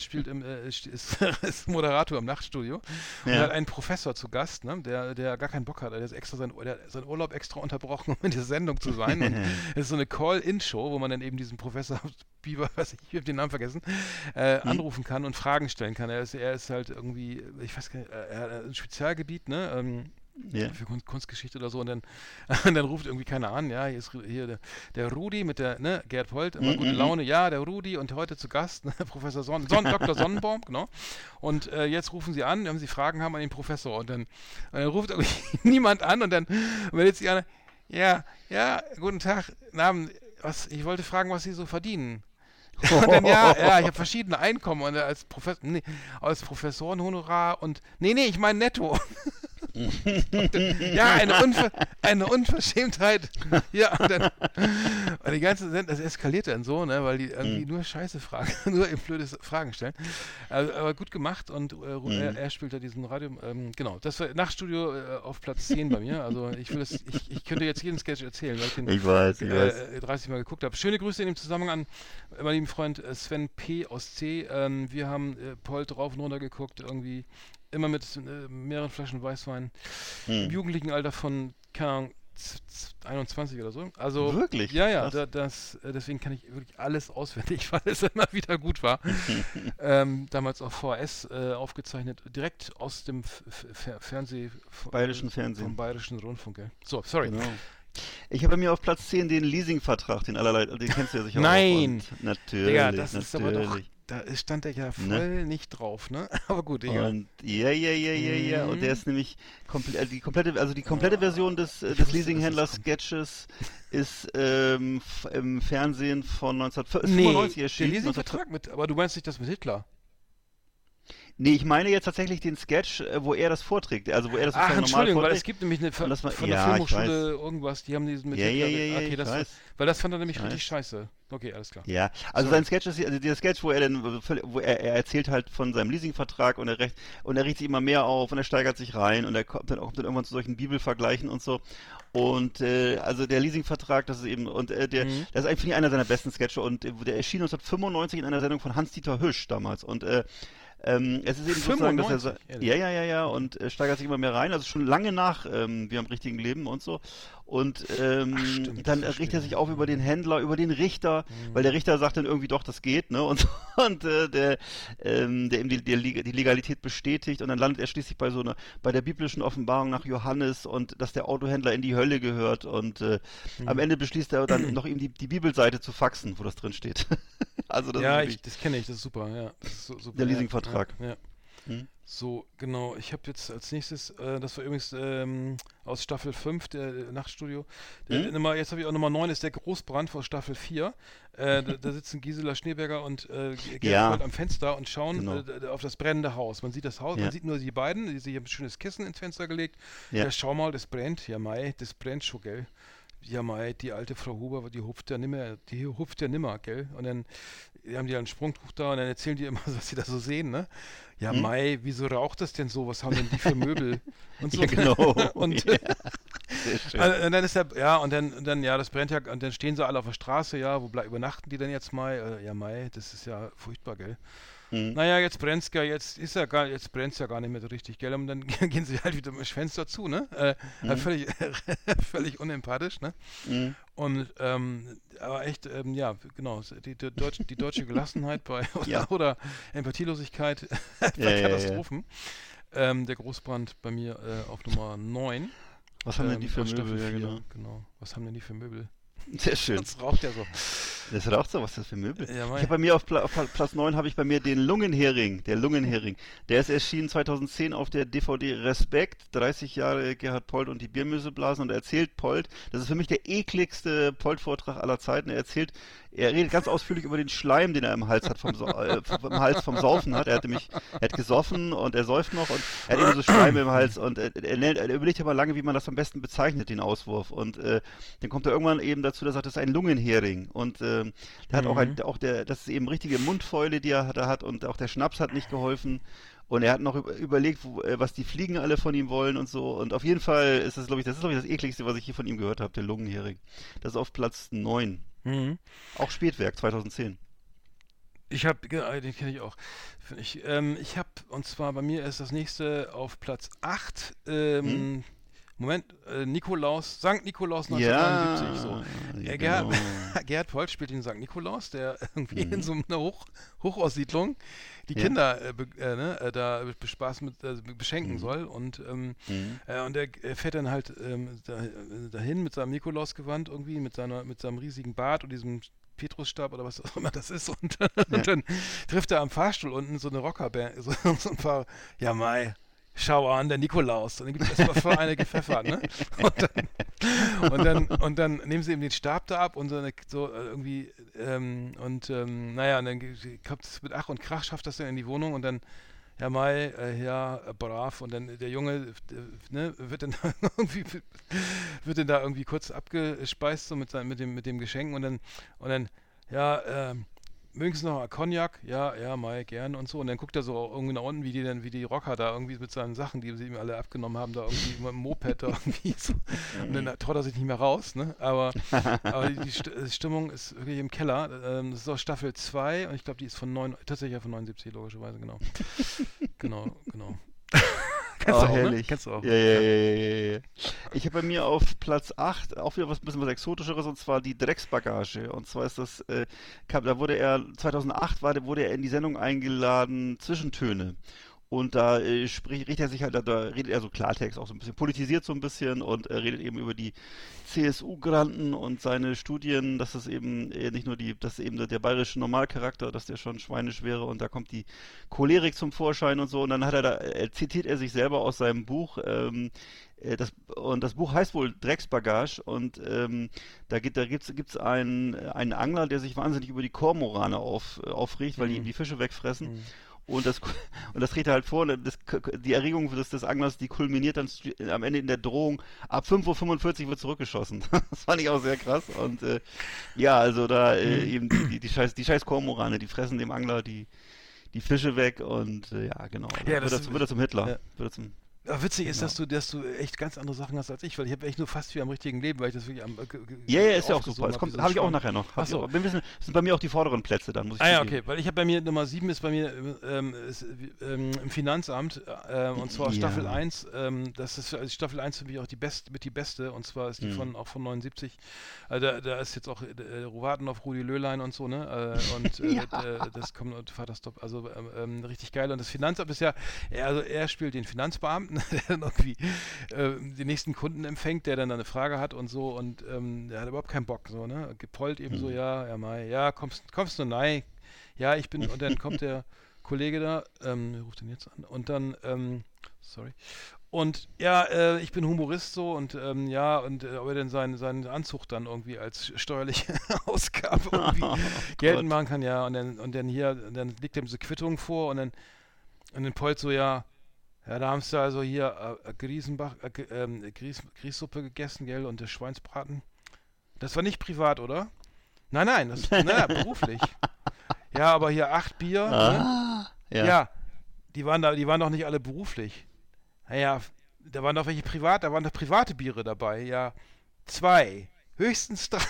ist Moderator im Nachtstudio und hat einen Professor zu Gast, ne, der gar keinen Bock hat. Der ist extra seinen Urlaub extra unterbrochen, um in dieser Sendung zu sein. Und es ist so eine Call-In-Show, wo man dann eben diesen Professor Bieber, ich habe den Namen vergessen, anrufen kann und Fragen stellen kann. Er ist halt irgendwie, ich weiß gar nicht, er hat ein Spezialgebiet, ne? Für Kunstgeschichte oder so, und dann ruft irgendwie keiner an, ja, hier der Rudi mit der, ne, Gerhard Polt, immer gute Laune, ja, der Rudi, und heute zu Gast, ne, Professor Dr. Sonnenbaum, genau, und jetzt rufen sie an, wenn sie Fragen haben an den Professor, und dann ruft irgendwie niemand an, und dann meldet sich einer, ja, guten Tag, Namen, ich wollte fragen, was Sie so verdienen. Und dann, ich habe verschiedene Einkommen, und als Professorenhonorar und ich meine netto. Ja, eine Unverschämtheit. Ja, und die ganze Sendung, das eskaliert dann so, ne, weil die irgendwie nur Scheiße fragen, nur eben blöde Fragen stellen. Aber gut gemacht, und er spielt da diesen Radio, genau, das war Nachtstudio auf Platz 10 bei mir. Also ich könnte jetzt jeden Sketch erzählen, weil ich den 30 Mal geguckt habe. Schöne Grüße in dem Zusammenhang an meinen lieben Freund Sven P. aus C. Wir haben Polt rauf und runter geguckt, irgendwie immer mit mehreren Flaschen Weißwein im jugendlichen Alter von, keine Ahnung, 21 oder so. Also wirklich? Ja, deswegen kann ich wirklich alles auswendig, weil es immer wieder gut war. Damals auf VHS aufgezeichnet, direkt aus dem Bayerischen Fernsehen. Vom Bayerischen Rundfunk. Gell? So, sorry. Genau. Ich habe mir auf Platz 10 den Leasingvertrag, den kennst du ja sicher Nein! auch. Natürlich, Digga, das ist aber doch stand er ja voll Ne? nicht drauf, ne? Aber gut, egal. Und ja. Und der ist nämlich die komplette Version des Leasinghändler-Sketches ist im Fernsehen von 1995 der erschienen. Leasingvertrag mit, aber du meinst nicht das mit Hitler? Nee, ich meine jetzt tatsächlich den Sketch, wo er das vorträgt, also wo er das Ach, sozusagen normal Entschuldigung, weil es vorträgt. gibt nämlich Und das war- von der ja, ich Filmhochschule irgendwas, die haben diesen mit Ja, Hitler. ja, Okay, ich das, weiß. weil das fand er nämlich Ich richtig weiß. scheiße. Okay, alles klar. Ja, also sein Sketch ist, also dieser Sketch, wo er erzählt halt von seinem Leasingvertrag und er regt sich immer mehr auf und er steigert sich rein und er kommt dann irgendwann zu solchen Bibelvergleichen und so. Und also der Leasingvertrag, das ist eben, und das ist eigentlich, finde ich, einer seiner besten Sketche und der erschien 1995 in einer Sendung von Hans-Dieter Hüsch damals und es ist eben sozusagen, dass er 95, ja, und steigert sich immer mehr rein, also schon lange nach Wir am richtigen Leben und so. Und stimmt, dann verstehe. regt er sich auf über den Händler, über den Richter, weil der Richter sagt dann irgendwie doch, das geht, ne? Und der ihm die Legalität bestätigt und dann landet er schließlich bei der biblischen Offenbarung nach Johannes und dass der Autohändler in die Hölle gehört und am Ende beschließt er dann noch ihm die Bibelseite zu faxen, wo das drin steht. Also das Ja, ist wirklich das kenne ich, das ist super, ja. Das ist super, der Leasingvertrag. Ja. Hm? So, genau. Ich habe jetzt als nächstes, das war übrigens aus Staffel 5, der Nachtstudio. Jetzt habe ich auch Nummer 9, ist der Großbrand von Staffel 4. Da sitzen Gisela Schneeberger und Gerhard am Fenster und schauen Genau. auf das brennende Haus. Man sieht das Haus, Ja. man sieht nur die beiden, die sich ein schönes Kissen ins Fenster gelegt. Ja. Ja, schau mal, das brennt. Ja, Mai, das brennt schon, gell? Ja, Mai, die alte Frau Huber, die hupft ja nimmer, gell? Und dann haben die ein Sprungtuch da und dann erzählen die immer, was sie da so sehen, ne? Ja, Mai, wieso raucht das denn so? Was haben denn die für Möbel? Und so. Ja, genau. Und, Ja. Sehr schön. und dann ist das brennt ja, und dann stehen sie alle auf der Straße, ja, übernachten die denn jetzt mal? Ja, Mai, das ist ja furchtbar, gell? Naja, jetzt brennt's ja, jetzt brennt's ja gar nicht mehr so richtig, gell? Und dann gehen sie halt wieder mit dem Fenster zu, ne? Völlig, völlig unempathisch, ne? Und, aber echt, ja, genau, die deutsche Gelassenheit oder Empathielosigkeit bei Katastrophen. Der Großbrand bei mir auf Nummer 9. Was haben denn die für aus Staffel Möbel? Ja, 4, genau. Was haben denn die für Möbel? Sehr schön. Das raucht ja so. Das raucht so, was ist das für Möbel? Ja, Ich habe bei mir auf Platz 9 habe ich bei mir den Lungenhering. Der Lungenhering. Der ist erschienen 2010 auf der DVD Respekt. 30 Jahre Gerhard Polt und die Biermüsselblasen. Und er erzählt Polt, das ist für mich der ekligste Polt-Vortrag aller Zeiten. Er redet ganz ausführlich über den Schleim, den er im Hals hat, vom Saufen hat. Er hat gesoffen und er säuft noch und er hat eben so Schleim im Hals und er überlegt aber lange, wie man das am besten bezeichnet, den Auswurf. Und dann kommt er irgendwann eben dazu, der sagt, das ist ein Lungenhering. Und der hat das ist eben richtige Mundfäule, die er da hat und auch der Schnaps hat nicht geholfen. Und er hat noch überlegt, was die Fliegen alle von ihm wollen und so. Und auf jeden Fall ist das, glaube ich, das ekligste, was ich hier von ihm gehört habe, der Lungenhering. Das ist auf Platz 9. Auch Spätwerk, 2010. Den kenne ich auch. Ich habe, und zwar bei mir ist das nächste auf Platz 8, Moment, Sankt Nikolaus 1979. So. Genau. Gerhard Polt spielt den Sankt Nikolaus, der irgendwie in so einer Hochaussiedlung die Kinder beschenken soll. Und er fährt dann halt dahin mit seinem Nikolausgewand irgendwie, mit seinem riesigen Bart und diesem Petrusstab oder was auch immer das ist. Und dann trifft er am Fahrstuhl unten so eine Rockerband, so ein paar, ja Mai, schau an, der Nikolaus. Und dann gibt es erstmal für eine gepfeffert, ne? Und dann nehmen sie ihm den Stab da ab und und dann kommt es mit Ach und Krach, schafft das dann in die Wohnung und dann, ja Mai, brav. Und dann der Junge, wird dann da irgendwie kurz abgespeist, so mit dem Geschenk und dann mögen Sie noch Cognac? Ja, Mai, gern und so. Und dann guckt er so irgendwie nach unten, wie die Rocker da irgendwie mit seinen Sachen, die sie ihm alle abgenommen haben, da irgendwie mit dem Moped da irgendwie so. Und dann traut er sich nicht mehr raus, ne? Aber die Stimmung ist wirklich im Keller. Das ist auch Staffel 2 und ich glaube, die ist tatsächlich von 79, logischerweise, genau. Genau. Kennst du auch, herrlich. Ne? Kennst du auch. Ja. Ich habe bei mir auf Platz 8 auch wieder bisschen was Exotischeres und zwar die Drecksbagage. Und zwar ist das, da wurde er, 2008 wurde er in die Sendung eingeladen, Zwischentöne. Und da redet er sich halt, da redet er so Klartext auch so ein bisschen, politisiert so ein bisschen und redet eben über die CSU-Granden und seine Studien, dass es eben nicht nur dass eben der bayerische Normalcharakter, dass der schon schweinisch wäre und da kommt die Cholerik zum Vorschein und so und dann zitiert er sich selber aus seinem Buch, das Buch heißt wohl Drecksbagage und da gibt's einen Angler, der sich wahnsinnig über die Kormorane aufregt, weil die ihm die Fische wegfressen. Und das trägt er halt vor, die Erregung des Anglers, die kulminiert dann am Ende in der Drohung, ab 5:45 Uhr wird zurückgeschossen. Das fand ich auch sehr krass. Und ja, also da eben die scheiß Kormorane, die fressen dem Angler die Fische weg und ja, genau. Ja, wird er zum Hitler. Ja. Wird er zum Aber witzig ist, Genau. dass du echt ganz andere Sachen hast als ich, weil ich habe echt nur fast wie am richtigen Leben, weil ich das wirklich Ja, ist ja auch super. Das habe ich auch nachher noch. Ach so. Das sind bei mir auch die vorderen Plätze, dann muss ich ja, zugeben. okay, weil ich habe bei mir Nummer 7 ist bei mir im Finanzamt und zwar Staffel Ja. 1. Das ist also Staffel 1 für mich auch die beste und zwar ist die auch von 79. Also da ist jetzt auch warten auf Rudi Löhlein und so, ne? Das kommt und Vaterstop, also richtig geil. Und das Finanzamt ist ja, er spielt den Finanzbeamten, der dann irgendwie die nächsten Kunden empfängt, der dann eine Frage hat und so und der hat überhaupt keinen Bock, so, ne? Gepollt eben so, kommst du nein, ja, ich bin, und dann kommt der Kollege da, wer ruft den jetzt an? Und dann, sorry. Und ja, ich bin Humorist so und ob er denn seinen Anzug dann irgendwie als steuerliche Ausgabe irgendwie geltend machen kann, ja, und dann legt er ihm so Quittung vor und dann Polt so, ja, da haben sie also hier Grießsuppe gegessen, gell, und der Schweinsbraten. Das war nicht privat, oder? Nein, beruflich. Ja, aber hier 8 Bier, ne? Ja, die waren doch nicht alle beruflich. Naja, da waren doch private Biere dabei, ja. 2, höchstens 3.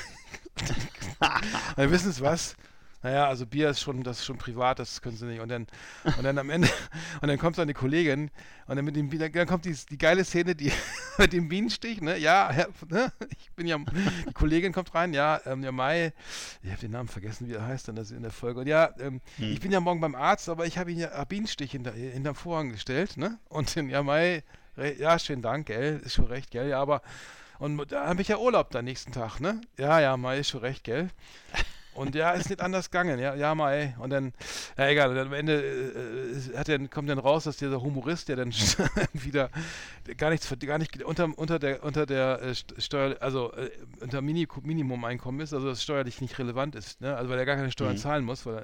Dann wissen Sie was? Naja, also Bier ist schon privat, das können sie nicht. Und dann am Ende, und dann kommt dann die Kollegin und dann kommt die geile Szene, die mit dem Bienenstich, ne? Ja, ne? Die Kollegin kommt rein, ja, Mai, ich habe den Namen vergessen, wie er heißt, dann das in der Folge. Und ja, ich bin ja morgen beim Arzt, aber ich habe ihn ja Bienenstich hinterm Vorhang gestellt, ne? Und dann, ja, Mai, ja, schönen Dank, gell, ist schon recht, gell, ja, aber, und da habe ich ja Urlaub dann nächsten Tag, ne? Ja, Mai, ist schon recht, gell. Und ja, ist nicht anders gegangen, ja, Mai. Und dann, ja, egal, und dann am Ende kommt dann raus, dass dieser Humorist, der dann wieder gar nicht unter der Steuer, also unter Minimum-Einkommen ist, also das steuerlich nicht relevant ist, ne? Also weil er gar keine Steuern zahlen muss, weil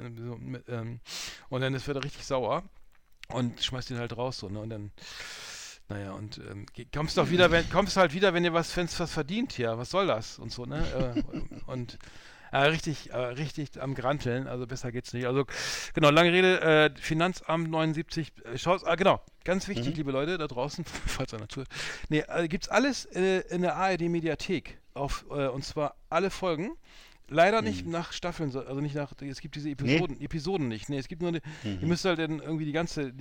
und dann wird er richtig sauer und schmeißt ihn halt raus, so, ne? Und dann, naja, und kommst halt wieder, wenn ihr was verdient hier, was soll das? Und so, ne? Und richtig am Granteln, also besser geht's nicht. Also, genau, lange Rede, Finanzamt 79, genau, ganz wichtig, liebe Leute da draußen, falls einer tut. Nee, gibt's alles in der ARD-Mediathek, und zwar alle Folgen. Leider nicht nach Staffeln, also nicht nach, es gibt diese Episoden nicht. Nee, es gibt nur, ihr müsst halt dann irgendwie die ganze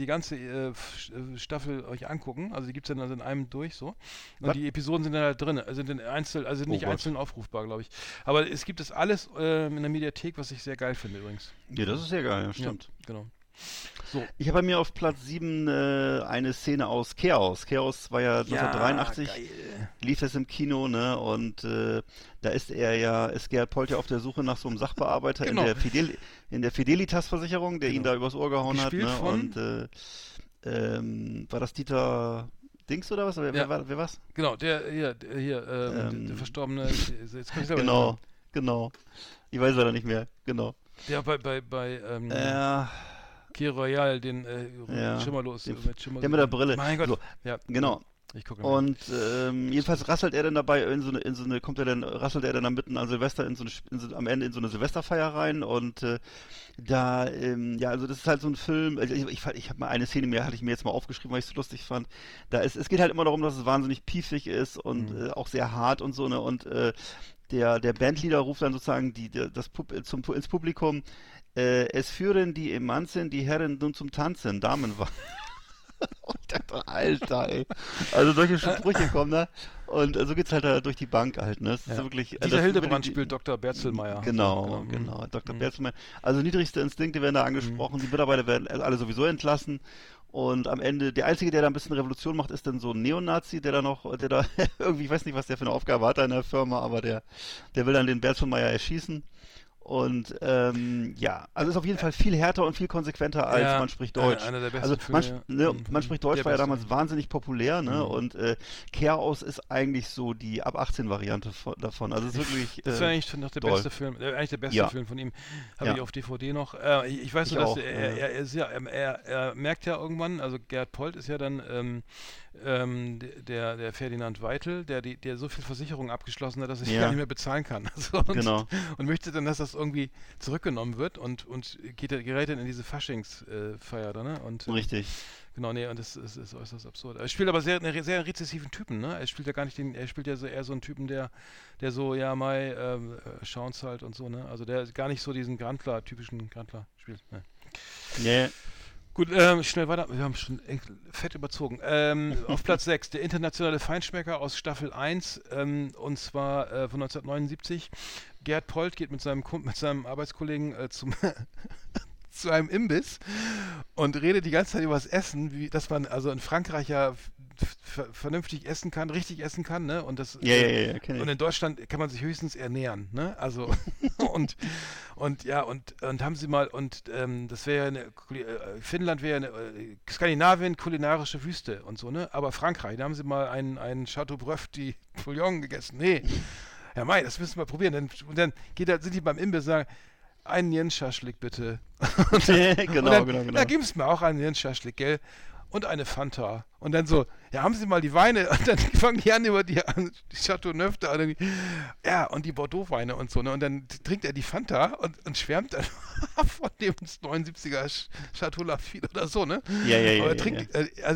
Staffel euch angucken, also die gibt es dann also in einem durch, so. Und die Episoden sind dann halt drin, also nicht einzeln aufrufbar, glaube ich. Aber es gibt das alles in der Mediathek, was ich sehr geil finde übrigens. Ja, das ist sehr geil, ja, stimmt. Ja, genau. So. Ich habe bei mir auf Platz 7 eine Szene aus Chaos. Chaos war ja 1983, lief es im Kino, ne? Und da ist Gerhard Polt ja auf der Suche nach so einem Sachbearbeiter in der Fidelitas-Versicherung, der ihn da übers Ohr gehauen Gespielt hat, ne? Und war das Dieter Dings oder was? Wer war's? Genau, der der verstorbene, jetzt kann ich selber Genau. Ich weiß leider nicht mehr, genau. Der bei Key Royal, den Schimmerlos. Der mit der Brille. Mein Gott. So, ja, genau. Ich gucke mal. Und jedenfalls rasselt er dann dabei rasselt er dann am mitten an Silvester am Ende in so eine Silvesterfeier rein und also das ist halt so ein Film, also ich habe mal eine Szene hatte ich mir jetzt mal aufgeschrieben, weil ich es so lustig fand. Es geht halt immer darum, dass es wahnsinnig piefig ist und auch sehr hart und so, ne, und der Bandleader ruft dann sozusagen ins Publikum, es führen die Emanzen die Herren nun zum Tanzen, Damenwahl. Und ich dachte, Alter, ey. Also solche Sprüche kommen, ne? Und so geht's halt durch die Bank halt, ne? Das ist wirklich, Dieter Hildebrand spielt Dr. Berzelmeier. Genau, Dr. Berzelmeier. Also niedrigste Instinkte werden da angesprochen, die Mitarbeiter werden alle sowieso entlassen Und am Ende, der Einzige, der da ein bisschen Revolution macht, ist dann so ein Neonazi, der da irgendwie, ich weiß nicht, was der für eine Aufgabe hat da in der Firma, aber der will dann den Bert von Meyer erschießen. Und ja, also ist auf jeden Fall viel härter und viel konsequenter als Man spricht Deutsch. Einer der besten Also Filme, Man spricht Deutsch war ja damals Film. wahnsinnig populär, ne? Und Chaos ist eigentlich so die ab 18 Variante davon. Also es ist wirklich Das war eigentlich noch der doll. beste Film, eigentlich der beste Ja. Film von ihm. Habe Ja. ich auf DVD noch. Ich weiß Ich nur, dass auch, er merkt ja irgendwann, also Gerd Polt ist ja dann der Ferdinand Weitel, der so viel Versicherung abgeschlossen hat, dass er sie Ja. gar nicht mehr bezahlen kann. Also, Genau. Und möchte dann, dass das irgendwie zurückgenommen wird und gerät dann in diese Faschingsfeier da, ne? Und, Richtig. genau, nee, und das ist äußerst absurd. Er spielt aber einen sehr rezessiven Typen, ne? Er spielt ja gar nicht er spielt ja so eher so einen Typen, der so, ja, schaut's halt und so, ne? Also der gar nicht so diesen typischen Grantler spielt, ne? Nee. Gut, schnell weiter. Wir haben schon fett überzogen. Auf Platz 6, der internationale Feinschmecker aus Staffel 1, und zwar von 1979. Gerd Polt geht mit seinem Arbeitskollegen zu einem Imbiss und redet die ganze Zeit über das Essen, dass man also in Frankreich ja vernünftig essen kann, richtig essen kann, ne? Und das Ja, kenn ich. und in Deutschland kann man sich höchstens ernähren, ne? Also und haben sie mal das wäre ja Finnland wäre ja Skandinavien kulinarische Wüste und so, ne? Aber Frankreich, da haben sie mal einen Chateaubriand die Bouillon gegessen. Nee. Ja, Mai, das müssen wir probieren. Und dann sind die beim Imbiss sagen, einen Jens-Schaschlik bitte. Genau. Da gib's mir auch einen Jens-Schaschlik, gell? Und eine Fanta. Und dann so, ja, haben Sie mal die Weine? Und dann fangen die an über die Chateau Neuf da. Und die Bordeaux-Weine und so. Ne? Und dann trinkt er die Fanta und schwärmt dann von dem 79er Chateau Lafite oder so, ne? Ja. Aber er trinkt,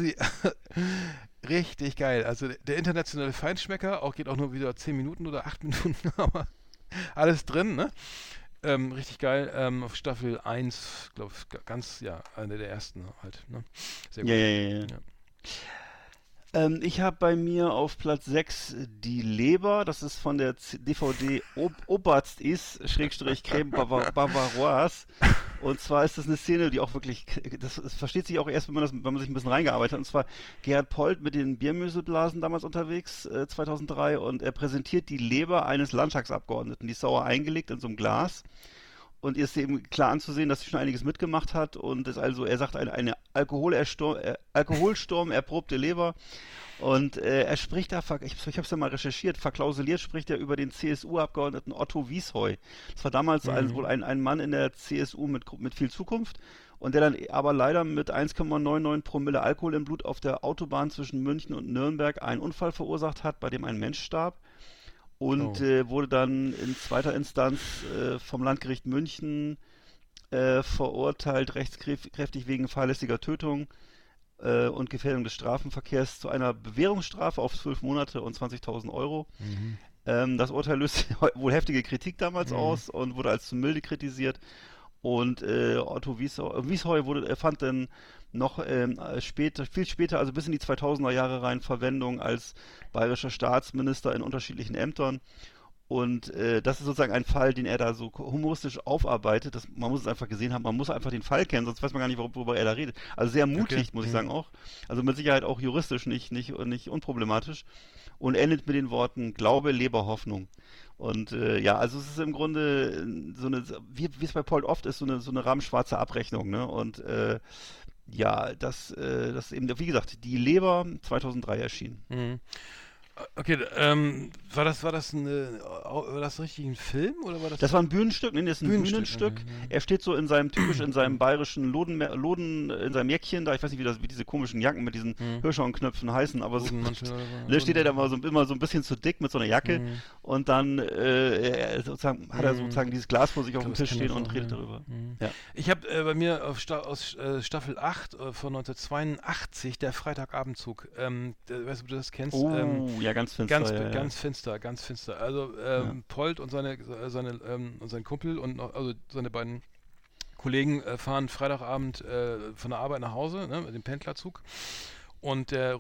richtig geil. Also der internationale Feinschmecker, geht auch nur wieder 10 Minuten oder 8 Minuten, aber alles drin, ne? Richtig geil. Auf Staffel 1, glaube ich, ganz, ja, eine der ersten halt, ne? Sehr gut. Ja. Ich habe bei mir auf Platz 6 die Leber, das ist von der DVD Oberst ist, Creme Bavaroise. Und zwar ist das eine Szene, die auch wirklich, das versteht sich auch erst, wenn man sich ein bisschen reingearbeitet hat. Und zwar Gerhard Polt mit den Biermöselblasen damals unterwegs, 2003. Und er präsentiert die Leber eines Landtagsabgeordneten. Die ist sauer eingelegt in so einem Glas. Und ihr ist eben klar anzusehen, dass sie schon einiges mitgemacht hat und ist also, er sagt, eine Alkoholsturm erprobte Leber. Und er spricht da, ich habe es ja mal recherchiert, verklausuliert spricht er über den CSU-Abgeordneten Otto Wiesheu. Das war damals wohl ein Mann in der CSU mit viel Zukunft und der dann aber leider mit 1,99 Promille Alkohol im Blut auf der Autobahn zwischen München und Nürnberg einen Unfall verursacht hat, bei dem ein Mensch starb. Und wurde dann in zweiter Instanz vom Landgericht München verurteilt, rechtskräftig wegen fahrlässiger Tötung und Gefährdung des Straßenverkehrs zu einer Bewährungsstrafe auf 12 Monate und 20.000 Euro. Das Urteil löste wohl heftige Kritik damals aus und wurde als zu milde kritisiert. Und Otto Wiesheu fand dann noch viel später, also bis in die 2000er Jahre rein, Verwendung als bayerischer Staatsminister in unterschiedlichen Ämtern. Und das ist sozusagen ein Fall, den er da so humoristisch aufarbeitet. Man muss es einfach gesehen haben, man muss einfach den Fall kennen, sonst weiß man gar nicht, worüber er da redet. Also sehr mutig, muss ich sagen auch. Also mit Sicherheit auch juristisch nicht unproblematisch. Und endet mit den Worten Glaube, Leber, Hoffnung. Und also es ist im Grunde so eine, wie es bei Polt oft ist, so eine rabenschwarze Abrechnung, ne? Und das eben, wie gesagt, die Leber 2003 erschienen. Okay, war das richtig ein Film oder war das? Das war ein Bühnenstück, das ist ein Bühnenstück. Er steht so in seinem bayerischen Loden, in seinem Jäckchen da, ich weiß nicht, wie diese komischen Jacken mit diesen Hirschhornknöpfen heißen, aber so, da steht er da immer so ein bisschen zu dick mit so einer Jacke und dann hat er sozusagen dieses Glas vor sich auf dem Tisch stehen und redet darüber. Ja. Ich habe bei mir aus Staffel 8 von 1982 der Freitagabendzug, weißt du, ob du das kennst? Ja, ganz finster. Ganz finster. Also Polt und sein Kumpel und also seine beiden Kollegen fahren Freitagabend von der Arbeit nach Hause, ne, mit dem Pendlerzug. Und der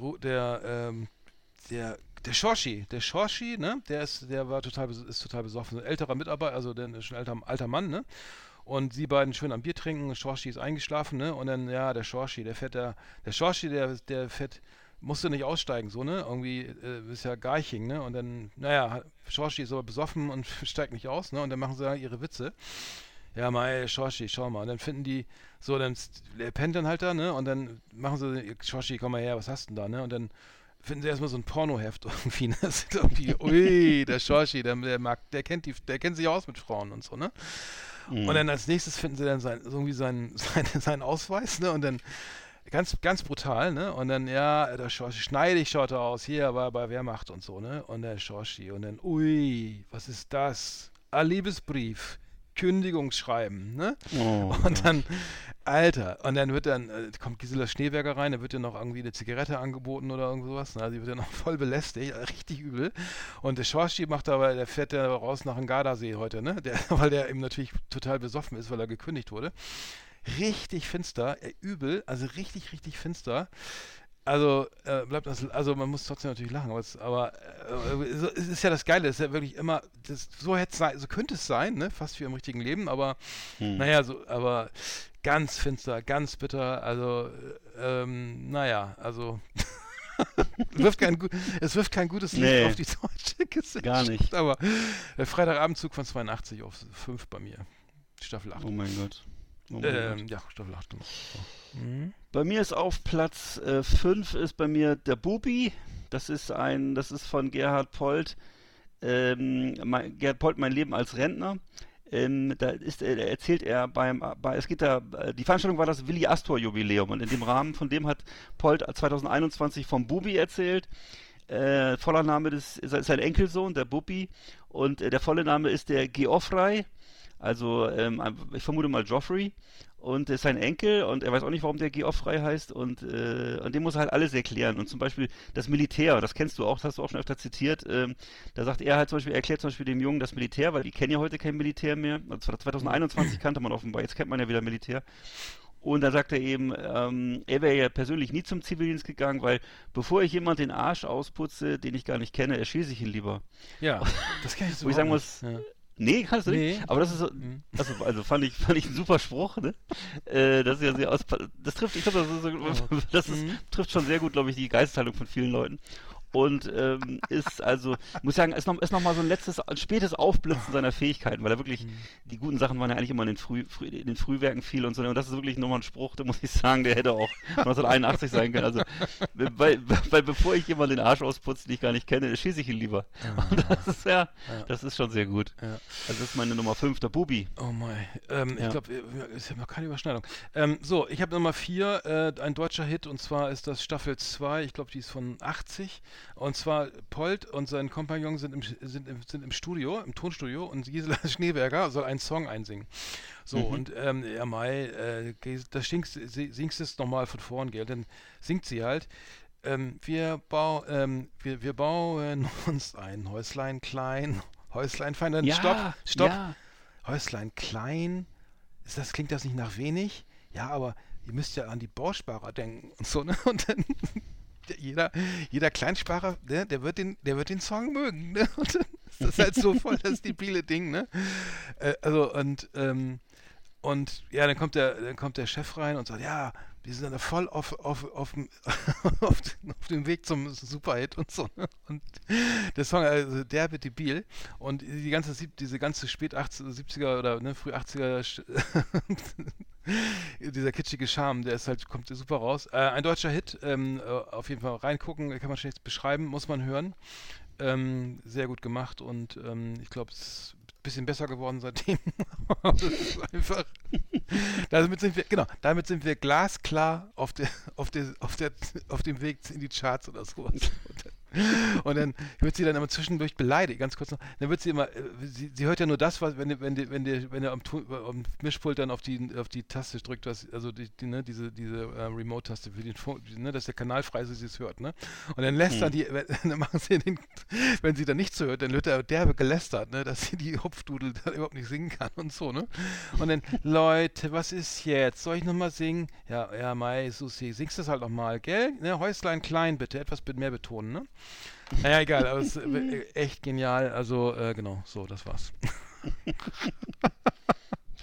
Schorschi, ne, der ist total besoffen, ein älterer Mitarbeiter, also der ist schon alter Mann, ne? und sie beiden schön am Bier trinken, Schorschi ist eingeschlafen, ne? Und dann, ja, der Schorschi, der Schorschi, der fährt, musste nicht aussteigen, so, ne? Irgendwie ist ja Garching, ne? Und dann, naja, Schorschi ist aber besoffen und steigt nicht aus, ne? Und dann machen sie halt ihre Witze. Ja, mal, Schorschi, schau mal. Und dann finden die, so, der pennt dann halt da, ne? Und dann machen sie, Schorschi, komm mal her, was hast du denn da, ne? Und dann finden sie erstmal so ein Pornoheft irgendwie, ne? Das ist irgendwie, ui, der Schorschi, der kennt sich aus mit Frauen und so, ne? Und dann als nächstes finden sie dann seinen Ausweis, ne? Und dann ganz, ganz brutal, ne? Und dann, ja, der Schorschi, schneidig schaut er aus, hier, war bei Wehrmacht und so, ne? Und der Schorschi, und dann, ui, was ist das? Liebesbrief. Kündigungsschreiben, ne? Oh, und dann, Alter, und dann kommt Gisela Schneeberger rein, da wird ihr noch irgendwie eine Zigarette angeboten oder irgend sowas, ne? Sie wird ja noch voll belästigt, richtig übel. Und der Schorschi der fährt ja raus nach dem Gardasee heute, ne? Weil der eben natürlich total besoffen ist, weil er gekündigt wurde. Richtig finster, übel, also richtig, richtig finster. Also man muss trotzdem natürlich lachen, aber es ist ja das Geile, es ist ja wirklich immer, so könnte es sein, ne? Fast wie im richtigen Leben, aber naja, aber ganz finster, ganz bitter, also naja, also es wirft kein gutes Licht auf die deutsche Gesellschaft. Gar nicht. Aber der Freitagabendzug von 82 auf 5 bei mir, Staffel 8. Oh mein Gott. Ja, Staffel 8. So. Bei mir ist auf Platz 5 ist bei mir der Bubi. Das ist von Gerhard Polt. Gerhard Polt, mein Leben als Rentner. Erzählt er die Veranstaltung war das Willi Astor Jubiläum und in dem Rahmen von dem hat Polt 2021 vom Bubi erzählt. Voller Name ist sein Enkelsohn, der Bubi, und der volle Name ist der Geoffrey. Also ich vermute mal Joffrey, und ist sein Enkel und er weiß auch nicht, warum der Geoffrey heißt, und dem muss er halt alles erklären. Und zum Beispiel das Militär, das kennst du auch, das hast du auch schon öfter zitiert, da sagt er halt er erklärt zum Beispiel dem Jungen das Militär, weil die kennen ja heute kein Militär mehr. Also 2021 kannte man offenbar, jetzt kennt man ja wieder Militär. Und da sagt er eben, er wäre ja persönlich nie zum Zivildienst gegangen, weil bevor ich jemand den Arsch ausputze, den ich gar nicht kenne, erschieße ich ihn lieber. Ja, das kann ich so. Wo ich sagen muss, ja. Nee, kannst du nicht. Aber das ist so, also fand ich einen super Spruch, ne? Das ist ja sehr das trifft, ich glaube, trifft schon sehr gut, glaube ich, die Geisteshaltung von vielen Leuten. Und ist also, muss sagen, ist noch mal so ein spätes Aufblitzen seiner Fähigkeiten, weil er wirklich, die guten Sachen waren ja eigentlich immer in den Frühwerken viel und so. Und das ist wirklich nochmal ein Spruch, da muss ich sagen, der hätte auch 1981 sein können. Also, weil bevor ich jemanden den Arsch ausputze, den ich gar nicht kenne, schieße ich ihn lieber. Und das ist schon sehr gut. Ja. Also das ist meine Nummer 5, der Bubi. Oh mein. Ich glaube, es ist noch keine Überschneidung. So, ich habe Nummer 4, ein deutscher Hit, und zwar ist das Staffel 2, ich glaube, die ist von 80. Und zwar Polt und sein Kompagnon sind im Studio, im Tonstudio, und Gisela Schneeberger soll einen Song einsingen. So, und ja, Mai, da singst du es nochmal von vorn, gell? Dann singt sie halt, wir bauen uns ein Häuslein klein, Häuslein fein, dann stopp. Ja. Häuslein klein, klingt das nicht nach wenig? Ja, aber ihr müsst ja an die Bausparer denken und so, ne? Und dann jeder Kleinsparer, ne, der wird den Song mögen, ne? Und dann ist das halt so voll das debile Ding, ne? Und ja, dann kommt der Chef rein und sagt, ja, die sind dann voll auf dem Weg zum Superhit und so, ne? Und der Song, also derbe debil, und diese ganze spät 80er, 70er oder ne, früh 80er dieser kitschige Charme, kommt super raus. Ein deutscher Hit, auf jeden Fall reingucken, kann man schlecht beschreiben, muss man hören. Sehr gut gemacht, und ich glaube, es ist ein bisschen besser geworden seitdem. Das ist einfach. Damit sind wir glasklar auf dem Weg in die Charts oder sowas. Und dann wird sie dann immer zwischendurch beleidigt, ganz kurz noch. Dann wird sie immer, sie hört ja nur das, was, wenn ihr am Mischpult dann auf die Taste drückt, also diese Remote-Taste für den ne, dass der Kanal frei ist, sie es hört, ne? Und dann lästern dann machen sie wenn sie dann nichts hört, dann wird er derbe gelästert, ne, dass sie die Hupfdudel dann überhaupt nicht singen kann und so, ne? Und dann, Leute, was ist jetzt? Soll ich nochmal singen? Ja, Mai, Susi, singst das halt nochmal, gell? Ne, Häuslein klein, bitte, etwas mehr betonen, ne? Naja, egal, aber es ist echt genial. Also, genau, so, das war's.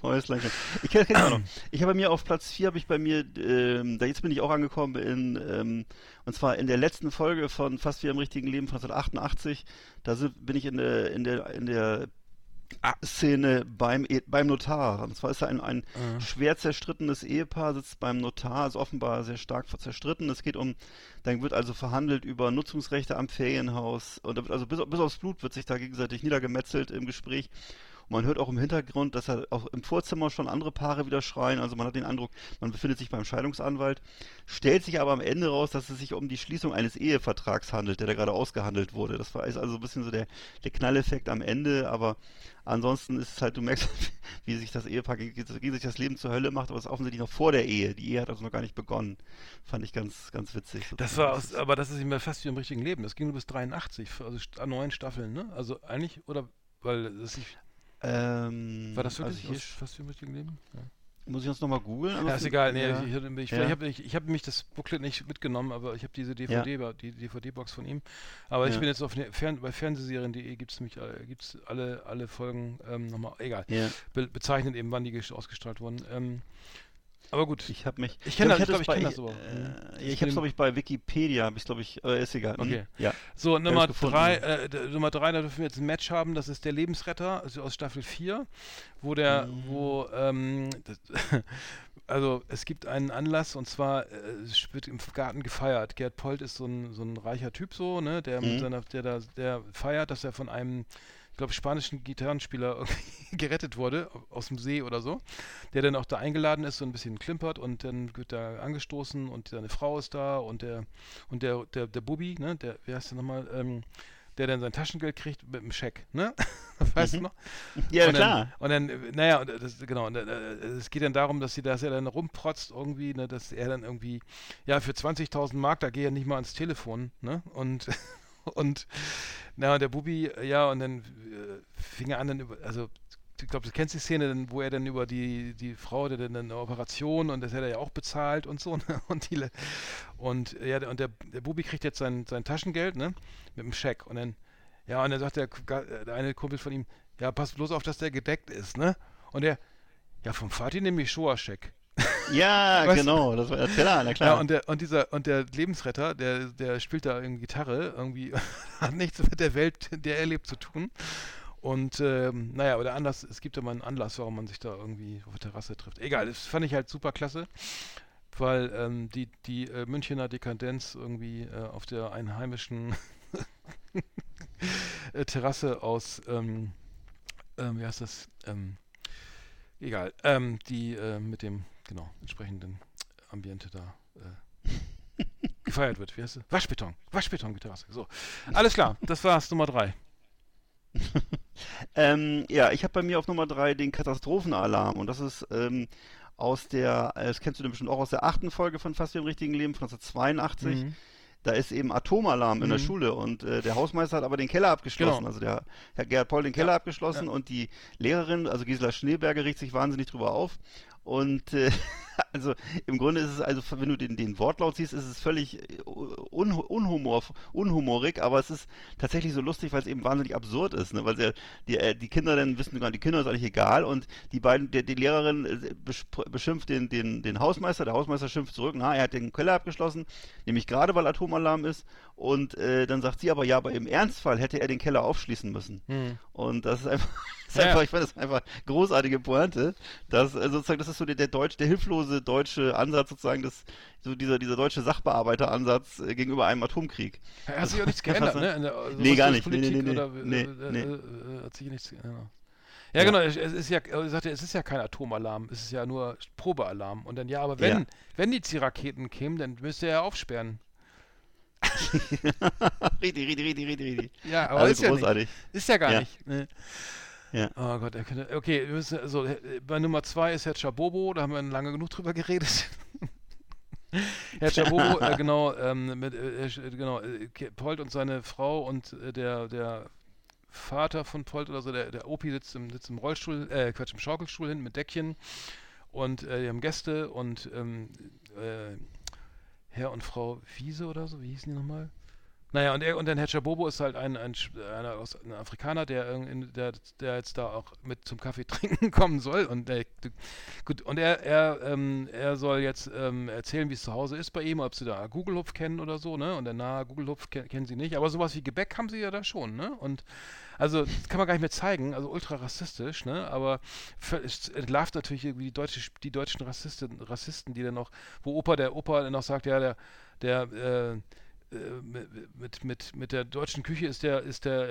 Fäustlein. Ich kenne auch noch. Ich habe bei mir auf Platz 4 habe ich bei mir, jetzt bin ich auch angekommen und zwar in der letzten Folge von Fast wie im richtigen Leben von 1988. Bin ich in der Szene beim Notar. Und zwar ist da ein schwer zerstrittenes Ehepaar, sitzt beim Notar, ist offenbar sehr stark zerstritten. Dann wird also verhandelt über Nutzungsrechte am Ferienhaus. Und da wird also bis aufs Blut wird sich da gegenseitig niedergemetzelt im Gespräch. Und man hört auch im Hintergrund, dass auch im Vorzimmer schon andere Paare wieder schreien. Also man hat den Eindruck, man befindet sich beim Scheidungsanwalt. Stellt sich aber am Ende raus, dass es sich um die Schließung eines Ehevertrags handelt, der da gerade ausgehandelt wurde. Das ist also ein bisschen so der Knalleffekt am Ende. Aber ansonsten ist es halt, du merkst, wie sich das Ehepaar gegen sich das Leben zur Hölle macht. Aber es ist offensichtlich noch vor der Ehe. Die Ehe hat also noch gar nicht begonnen. Fand ich ganz, ganz witzig. Aber das ist immer fast wie im richtigen Leben. Das ging nur bis 83, also 9 Staffeln, ne? Also eigentlich, oder, weil es sich... war das wirklich also fast wie im richtigen Leben? Ja. Muss ich uns nochmal googeln? Ja, ist egal. Nee, ja. Ich habe mich das Booklet nicht mitgenommen, aber ich habe diese die DVD-Box von ihm. Aber ich bin jetzt auf bei Fernsehserien.de gibt's alle Folgen nochmal, egal. Ja. Bezeichnet eben, wann die ausgestrahlt wurden. Aber gut. Ich kenne das. Ich kenne das aber. Ich habe es, glaube ich, bei Wikipedia, ist egal. Okay. Ja. So, Nummer 3, da dürfen wir jetzt ein Match haben, das ist der Lebensretter, also aus Staffel 4, also es gibt einen Anlass, und zwar es wird im Garten gefeiert. Gerd Polt ist so ein reicher Typ so, ne, der feiert, dass er von einem, ich glaube, spanischen Gitarrenspieler irgendwie gerettet wurde, aus dem See oder so, der dann auch da eingeladen ist, so ein bisschen klimpert, und dann wird da angestoßen und seine Frau ist da und der Bubi, ne, wie heißt der nochmal, der dann sein Taschengeld kriegt mit einem Scheck, ne? Weißt du noch? Ja, und klar. Es geht dann darum, dass er dann rumprotzt irgendwie, ne, dass er dann irgendwie, ja, für 20.000 Mark, da gehe er nicht mal ans Telefon, ne? Und der Bubi, ja, und dann fing er an, also ich glaube, du kennst die Szene, wo er dann über die Frau, der dann eine Operation, und das hätte er ja auch bezahlt und so, ne? Und der Bubi kriegt jetzt sein Taschengeld, ne? Mit einem Scheck, und dann sagt der eine Kumpel von ihm, ja, pass bloß auf, dass der gedeckt ist, ne? Und er, ja, vom Vati nehme ich Shoa-Scheck. Ja, genau, das war klar, na klar. Ja, und der Lebensretter, der spielt da irgendwie Gitarre, irgendwie hat nichts mit der Welt, in der er lebt, zu tun. Und aber der Anlass, es gibt ja mal einen Anlass, warum man sich da irgendwie auf der Terrasse trifft. Egal, das fand ich halt super klasse, weil die Münchener Dekadenz irgendwie auf der einheimischen Terrasse aus, wie heißt das, egal, die mit dem entsprechenden Ambiente da gefeiert wird. Wie heißt es? Waschbeton-Terrasse. So, alles klar, das war's, Nummer 3. Ich habe bei mir auf Nummer 3 den Katastrophenalarm, und das ist das kennst du bestimmt auch aus der 8. Folge von Fast wie im richtigen Leben von 1982. Da ist eben Atomalarm in der Schule, und der Hausmeister hat aber den Keller abgeschlossen. Genau. Also der Herr Gerhard Poll den Keller abgeschlossen, und die Lehrerin, also Gisela Schneeberger, regt sich wahnsinnig drüber auf. Und also im Grunde ist es, also wenn du den Wortlaut siehst, ist es völlig unhumorig, aber es ist tatsächlich so lustig, weil es eben wahnsinnig absurd ist, ne? Weil die Kinder dann wissen, die Kinder ist eigentlich egal, und die Lehrerin beschimpft den Hausmeister, der Hausmeister schimpft zurück, er hat den Keller abgeschlossen, nämlich gerade weil Atomalarm ist, und dann sagt sie aber, ja, aber im Ernstfall hätte er den Keller aufschließen müssen. Und das ist einfach... Ich fand das einfach großartige Pointe, dass sozusagen, das ist so der hilflose deutsche Ansatz, sozusagen, dieser deutsche Sachbearbeiteransatz gegenüber einem Atomkrieg. Hat sich auch nichts geändert, ne? Nee, gar nicht. Nee. Hat sich nichts geändert. Ja, genau, es ist ja kein Atomalarm, es ist ja nur Probealarm. Und dann, aber wenn die Raketen kämen, dann müsste er ja aufsperren. Richtig. Ja, aber also ist großartig. Ist ja gar nicht. Ne? Ja. Oh Gott, okay, bei Nummer 2 ist Herr Chabobo, da haben wir lange genug drüber geredet. Herr Chabobo, Polt und seine Frau und der Vater von Polt oder so, der Opi sitzt im Rollstuhl, im Schaukelstuhl hinten mit Deckchen, und die haben Gäste, und Herr und Frau Wiese oder so, wie hießen die nochmal? Naja, und dann Herr Chabobo ist halt ein Afrikaner, der jetzt da auch mit zum Kaffee trinken kommen soll. Und gut, und er soll jetzt erzählen, wie es zu Hause ist bei ihm, ob sie da Gugelhupf kennen oder so, ne? Und der nahe Gugelhupf kennen sie nicht. Aber sowas wie Gebäck haben sie ja da schon, ne? Und also das kann man gar nicht mehr zeigen, also ultra rassistisch, ne? Aber es entlarvt natürlich irgendwie die deutschen Rassisten, die dann noch, wo der Opa dann noch sagt, ja, mit der deutschen Küche ist der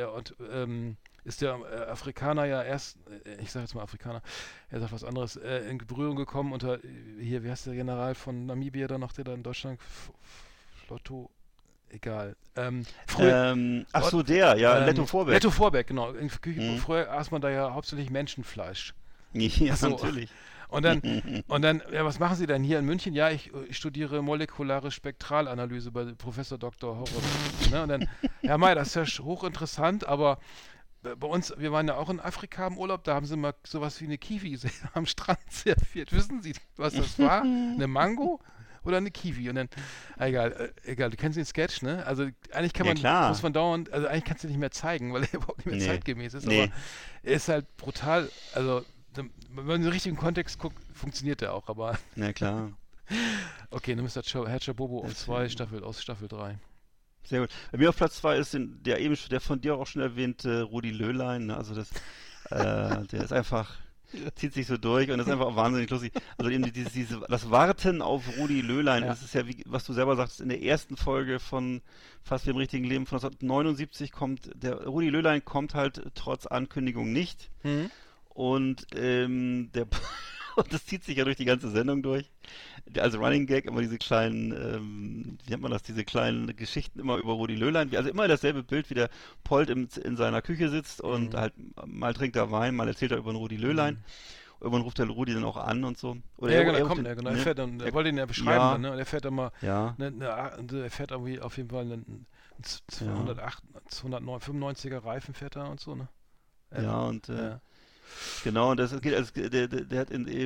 Afrikaner ja erst, ich sage jetzt mal Afrikaner, er sagt was anderes, in Berührung gekommen unter, hier, wie heißt der General von Namibia da noch, der da in Deutschland, Lotto, egal. Ach so, Letto Vorbeck. Letto Vorbeck, genau. In der Küche, früher aß man da ja hauptsächlich Menschenfleisch. Ja, so. natürlich. Und dann, ja, was machen Sie denn hier in München? Ja, ich studiere molekulare Spektralanalyse bei Professor Dr. Horror. Ne? Und dann, Herr May, das ist ja hochinteressant, aber bei uns, wir waren ja auch in Afrika im Urlaub, da haben sie mal sowas wie eine Kiwi am Strand serviert. Wissen Sie, was das war? Eine Mango oder eine Kiwi? Und dann, egal, du kennst den Sketch, ne? Also eigentlich muss man dauernd, also eigentlich kannst du nicht mehr zeigen, weil er überhaupt nicht mehr zeitgemäß ist, aber er ist halt brutal, also wenn man in den richtigen Kontext guckt, funktioniert der auch, aber... Na klar. Okay, dann ist Herr Chabobo aus Staffel 3. Sehr gut. Bei mir auf Platz 2 ist der von dir auch schon erwähnte Rudi Löhlein. Ne? Also der ist einfach, zieht sich so durch und ist einfach auch wahnsinnig lustig. Also eben das Warten auf Rudi Löhlein, das ist ja, wie, was du selber sagst, in der ersten Folge von Fast wie im richtigen Leben von 1979 der Rudi Löhlein kommt halt trotz Ankündigung nicht. Und das zieht sich ja durch die ganze Sendung durch. Also Running Gag, immer diese kleinen, wie nennt man das, diese kleinen Geschichten immer über Rudi Löhlein. Also immer dasselbe Bild, wie der Polt in seiner Küche sitzt und halt mal trinkt er Wein, mal erzählt er über den Rudi Löhlein. Irgendwann ruft der Rudi dann auch an und so. Oder ja, genau. Er fährt dann, er wollte ihn ja beschreiben, dann, ne? Und er fährt dann mal, er fährt irgendwie auf jeden Fall einen 295er Reifen fährt er und so, ne? Genau, und der hat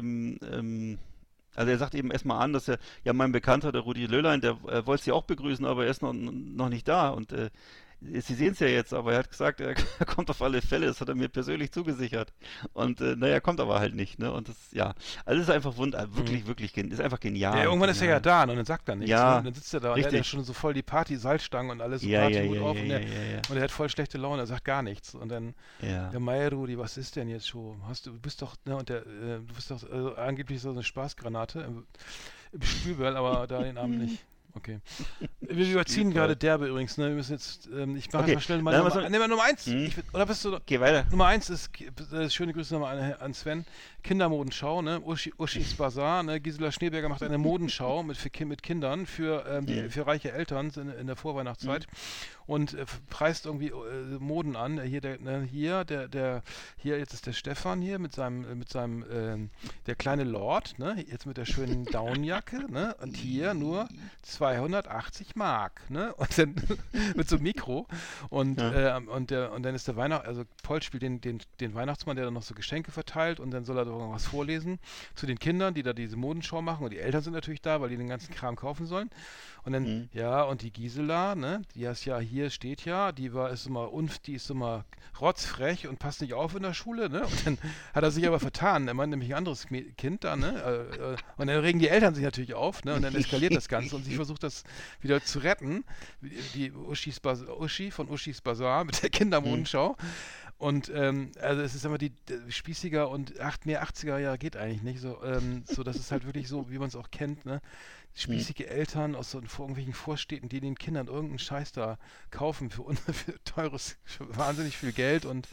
also er sagt eben erstmal an, dass mein Bekannter, der Rudi Löhlein, der wollte sie auch begrüßen, aber er ist noch nicht da und Sie sehen es ja jetzt, aber er hat gesagt, er kommt auf alle Fälle, das hat er mir persönlich zugesichert. Und er kommt aber halt nicht, ne? Und das, also es ist einfach wirklich, ist einfach genial. Ja, irgendwann ist er ja da und dann sagt er nichts. Ja, ne? Dann sitzt er da und er hat ja schon so voll die Salzstangen und alles, Party drauf und er hat voll schlechte Laune, er sagt gar nichts. Und dann, ja, Meier, Rudi, was ist denn jetzt schon? Du bist doch, ne, und du bist doch angeblich so eine Spaßgranate im Spülball, aber da den Abend nicht. Okay. Wir überziehen gerade derbe übrigens, ne? Wir müssen jetzt, ich mache mal schnell Nummer 1. Oder bist du? Geh weiter. Nummer 1 ist, schöne Grüße nochmal an Sven. Kindermodenschau, ne? Uschis Bazar, ne? Gisela Schneeberger macht eine Modenschau mit Kindern für reiche Eltern in der Vorweihnachtszeit und preist irgendwie Moden an. Hier jetzt ist der Stefan hier mit seinem der kleine Lord, ne? Jetzt mit der schönen Downjacke, ne? Und hier nur 280 Mark, ne? Und dann mit so einem Mikro und dann ist der also Paul spielt den Weihnachtsmann, der dann noch so Geschenke verteilt und dann soll er doch was vorlesen zu den Kindern, die da diese Modenschau machen und die Eltern sind natürlich da, weil die den ganzen Kram kaufen sollen. Und dann, und die Gisela, ne, die ist ja hier, steht ja, die ist immer rotzfrech und passt nicht auf in der Schule, ne? Und dann hat er sich aber vertan, er meint nämlich ein anderes Kind da, ne? Und dann regen die Eltern sich natürlich auf, ne? Und dann eskaliert das Ganze und sie versucht das wieder zu retten. Die Uschi von Uschis Bazar mit der Kindermodenschau. Und also es ist immer die spießiger und mehr 80er Jahre geht eigentlich nicht. So das ist halt wirklich so, wie man es auch kennt, ne? Spießige Eltern aus irgendwelchen Vorstädten, die den Kindern irgendeinen Scheiß da kaufen für teures, für wahnsinnig viel Geld und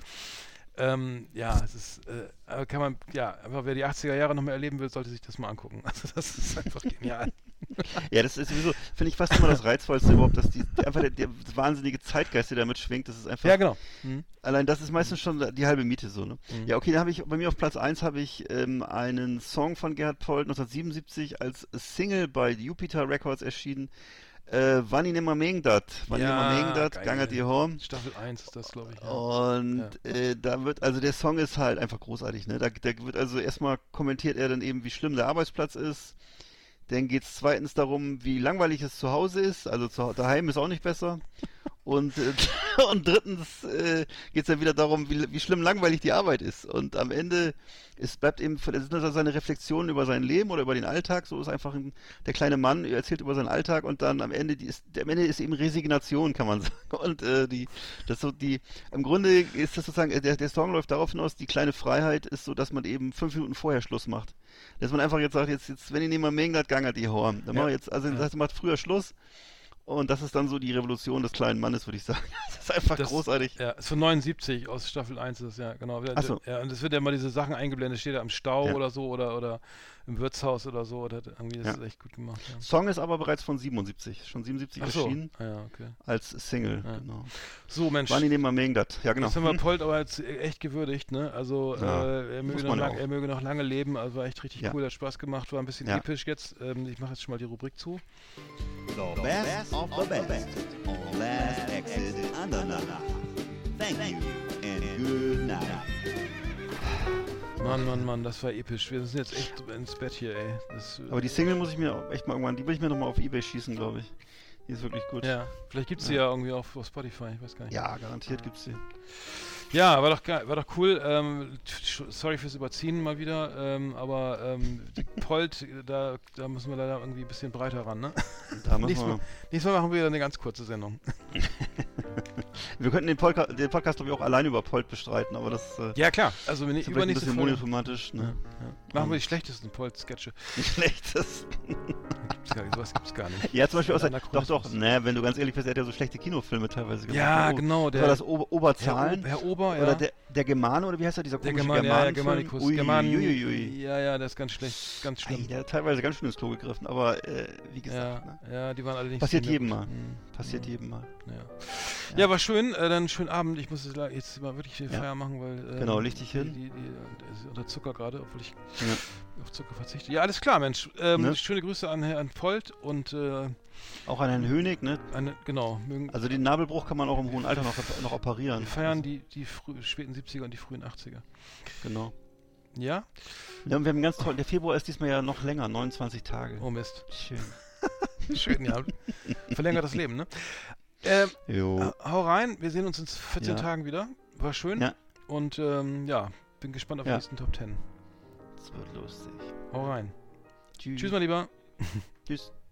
es ist, kann man, aber wer die 80er Jahre noch mal erleben will, sollte sich das mal angucken. Also das ist einfach genial. Ja, das ist sowieso, finde ich fast immer das Reizvollste überhaupt, dass einfach der wahnsinnige Zeitgeist, der damit schwingt, das ist einfach... Ja, genau. Allein das ist meistens schon die halbe Miete so, ne? Ja, okay, dann bei mir auf Platz 1 habe ich einen Song von Gerhard Polt 1977 als Single bei Jupiter Records erschienen. Wann ich nimmer mögen dat, Ganger die Horn. Staffel 1 ist das, glaube ich. Ja. Und da wird, also der Song ist halt einfach großartig, ne? Da wird also erstmal kommentiert er dann eben, wie schlimm der Arbeitsplatz ist. Dann geht es zweitens darum, wie langweilig es zu Hause ist, also daheim ist auch nicht besser. Und drittens geht es dann wieder darum, wie schlimm langweilig die Arbeit ist. Und am Ende, es bleibt eben, das sind also seine Reflexionen über sein Leben oder über den Alltag. So ist einfach der kleine Mann, er erzählt über seinen Alltag und dann am Ende ist eben Resignation, kann man sagen. Und im Grunde ist das sozusagen, der Song läuft darauf hinaus, die kleine Freiheit ist so, dass man eben 5 Minuten vorher Schluss macht. Dass man einfach jetzt sagt, jetzt wenn ich nicht mal Mengert gangert die Horn, dann machen wir jetzt, also das heißt, macht früher Schluss. Und das ist dann so die Revolution des kleinen Mannes, würde ich sagen. Das ist einfach großartig. Ja, ist von 79 aus Staffel 1, ist ja, genau. Ach so. Ja, und es wird ja immer diese Sachen eingeblendet, steht da am Stau Ja. oder so oder im Wirtshaus oder so. Oder irgendwie, das ist echt gut gemacht. Ja. Song ist aber bereits von 77, schon 77 Ach so. erschienen. Ja, okay. Als Single, Ja. genau. So, Mensch. Wann nehmen wir Mengat? Ja, genau. Das haben wir Polt aber jetzt echt gewürdigt, ne? Also er möge noch lange leben, also war echt richtig cool, hat Spaß gemacht, war ein bisschen episch jetzt. Ich mache jetzt schon mal die Rubrik zu. The best of the best on Last Exit Andernach. Thank you and good night. Mann, das war episch. Wir sind jetzt echt ins Bett hier, ey. Aber die Single muss ich mir auch echt mal irgendwann, die will ich mir nochmal auf Ebay schießen, glaube ich. Die ist wirklich gut. Ja, vielleicht gibt es sie ja irgendwie auf Spotify, ich weiß gar nicht. Ja, garantiert gibt's sie. Ja, war doch geil, war doch cool. Sorry fürs Überziehen mal wieder, aber die Polt, da müssen wir leider irgendwie ein bisschen breiter ran, ne? Da müssen Nächstes Mal machen wir wieder eine ganz kurze Sendung. Wir könnten den Podcast, glaube ich, auch alleine über Polt bestreiten, aber das ja, klar. Also wenn ist übernächste ein bisschen Folge monothematisch, ne? Ja. Machen wir die schlechtesten Polt-Sketche. Die schlechtesten. Sowas gibt's gar nicht. Ja, zum Beispiel doch, ne, wenn du ganz ehrlich bist, er hat ja so schlechte Kinofilme teilweise gemacht. Ja, genau. War das Oberzahlen? Herr Ober, ja. Oder der Germane, oder wie heißt er, dieser komische Germanikus. Ui. Ja, das ist ganz schlecht, ganz schlimm. Der hat teilweise ganz schön ins Klo gegriffen, aber wie gesagt, ja, die waren alle nicht passiert so jedem Mal. Passiert jedem Mal. Ja, war schön, dann schönen Abend. Ich muss jetzt mal wirklich viel Feier machen, weil genau, leg dich hin. Die ist unter Zucker gerade, obwohl ich auf Zucker verzichte. Ja, alles klar, Mensch. Schöne Grüße an Herrn Polt und auch an Herrn Hönig, ne? Genau. Also den Nabelbruch kann man auch im hohen Alter noch operieren. Wir feiern die späten 70er und die frühen 80er. Genau. Ja? Ja, und wir haben ganz toll, der Februar ist diesmal ja noch länger, 29 Tage. Oh Mist. Schön. Schön, ja. Verlängert das Leben, ne? Hau rein, wir sehen uns in 14 Tagen wieder. War schön. Ja. Und bin gespannt auf die nächsten Top 10. Das wird lustig. Hau rein. Tschüss. Tschüss, mein Lieber. Tschüss.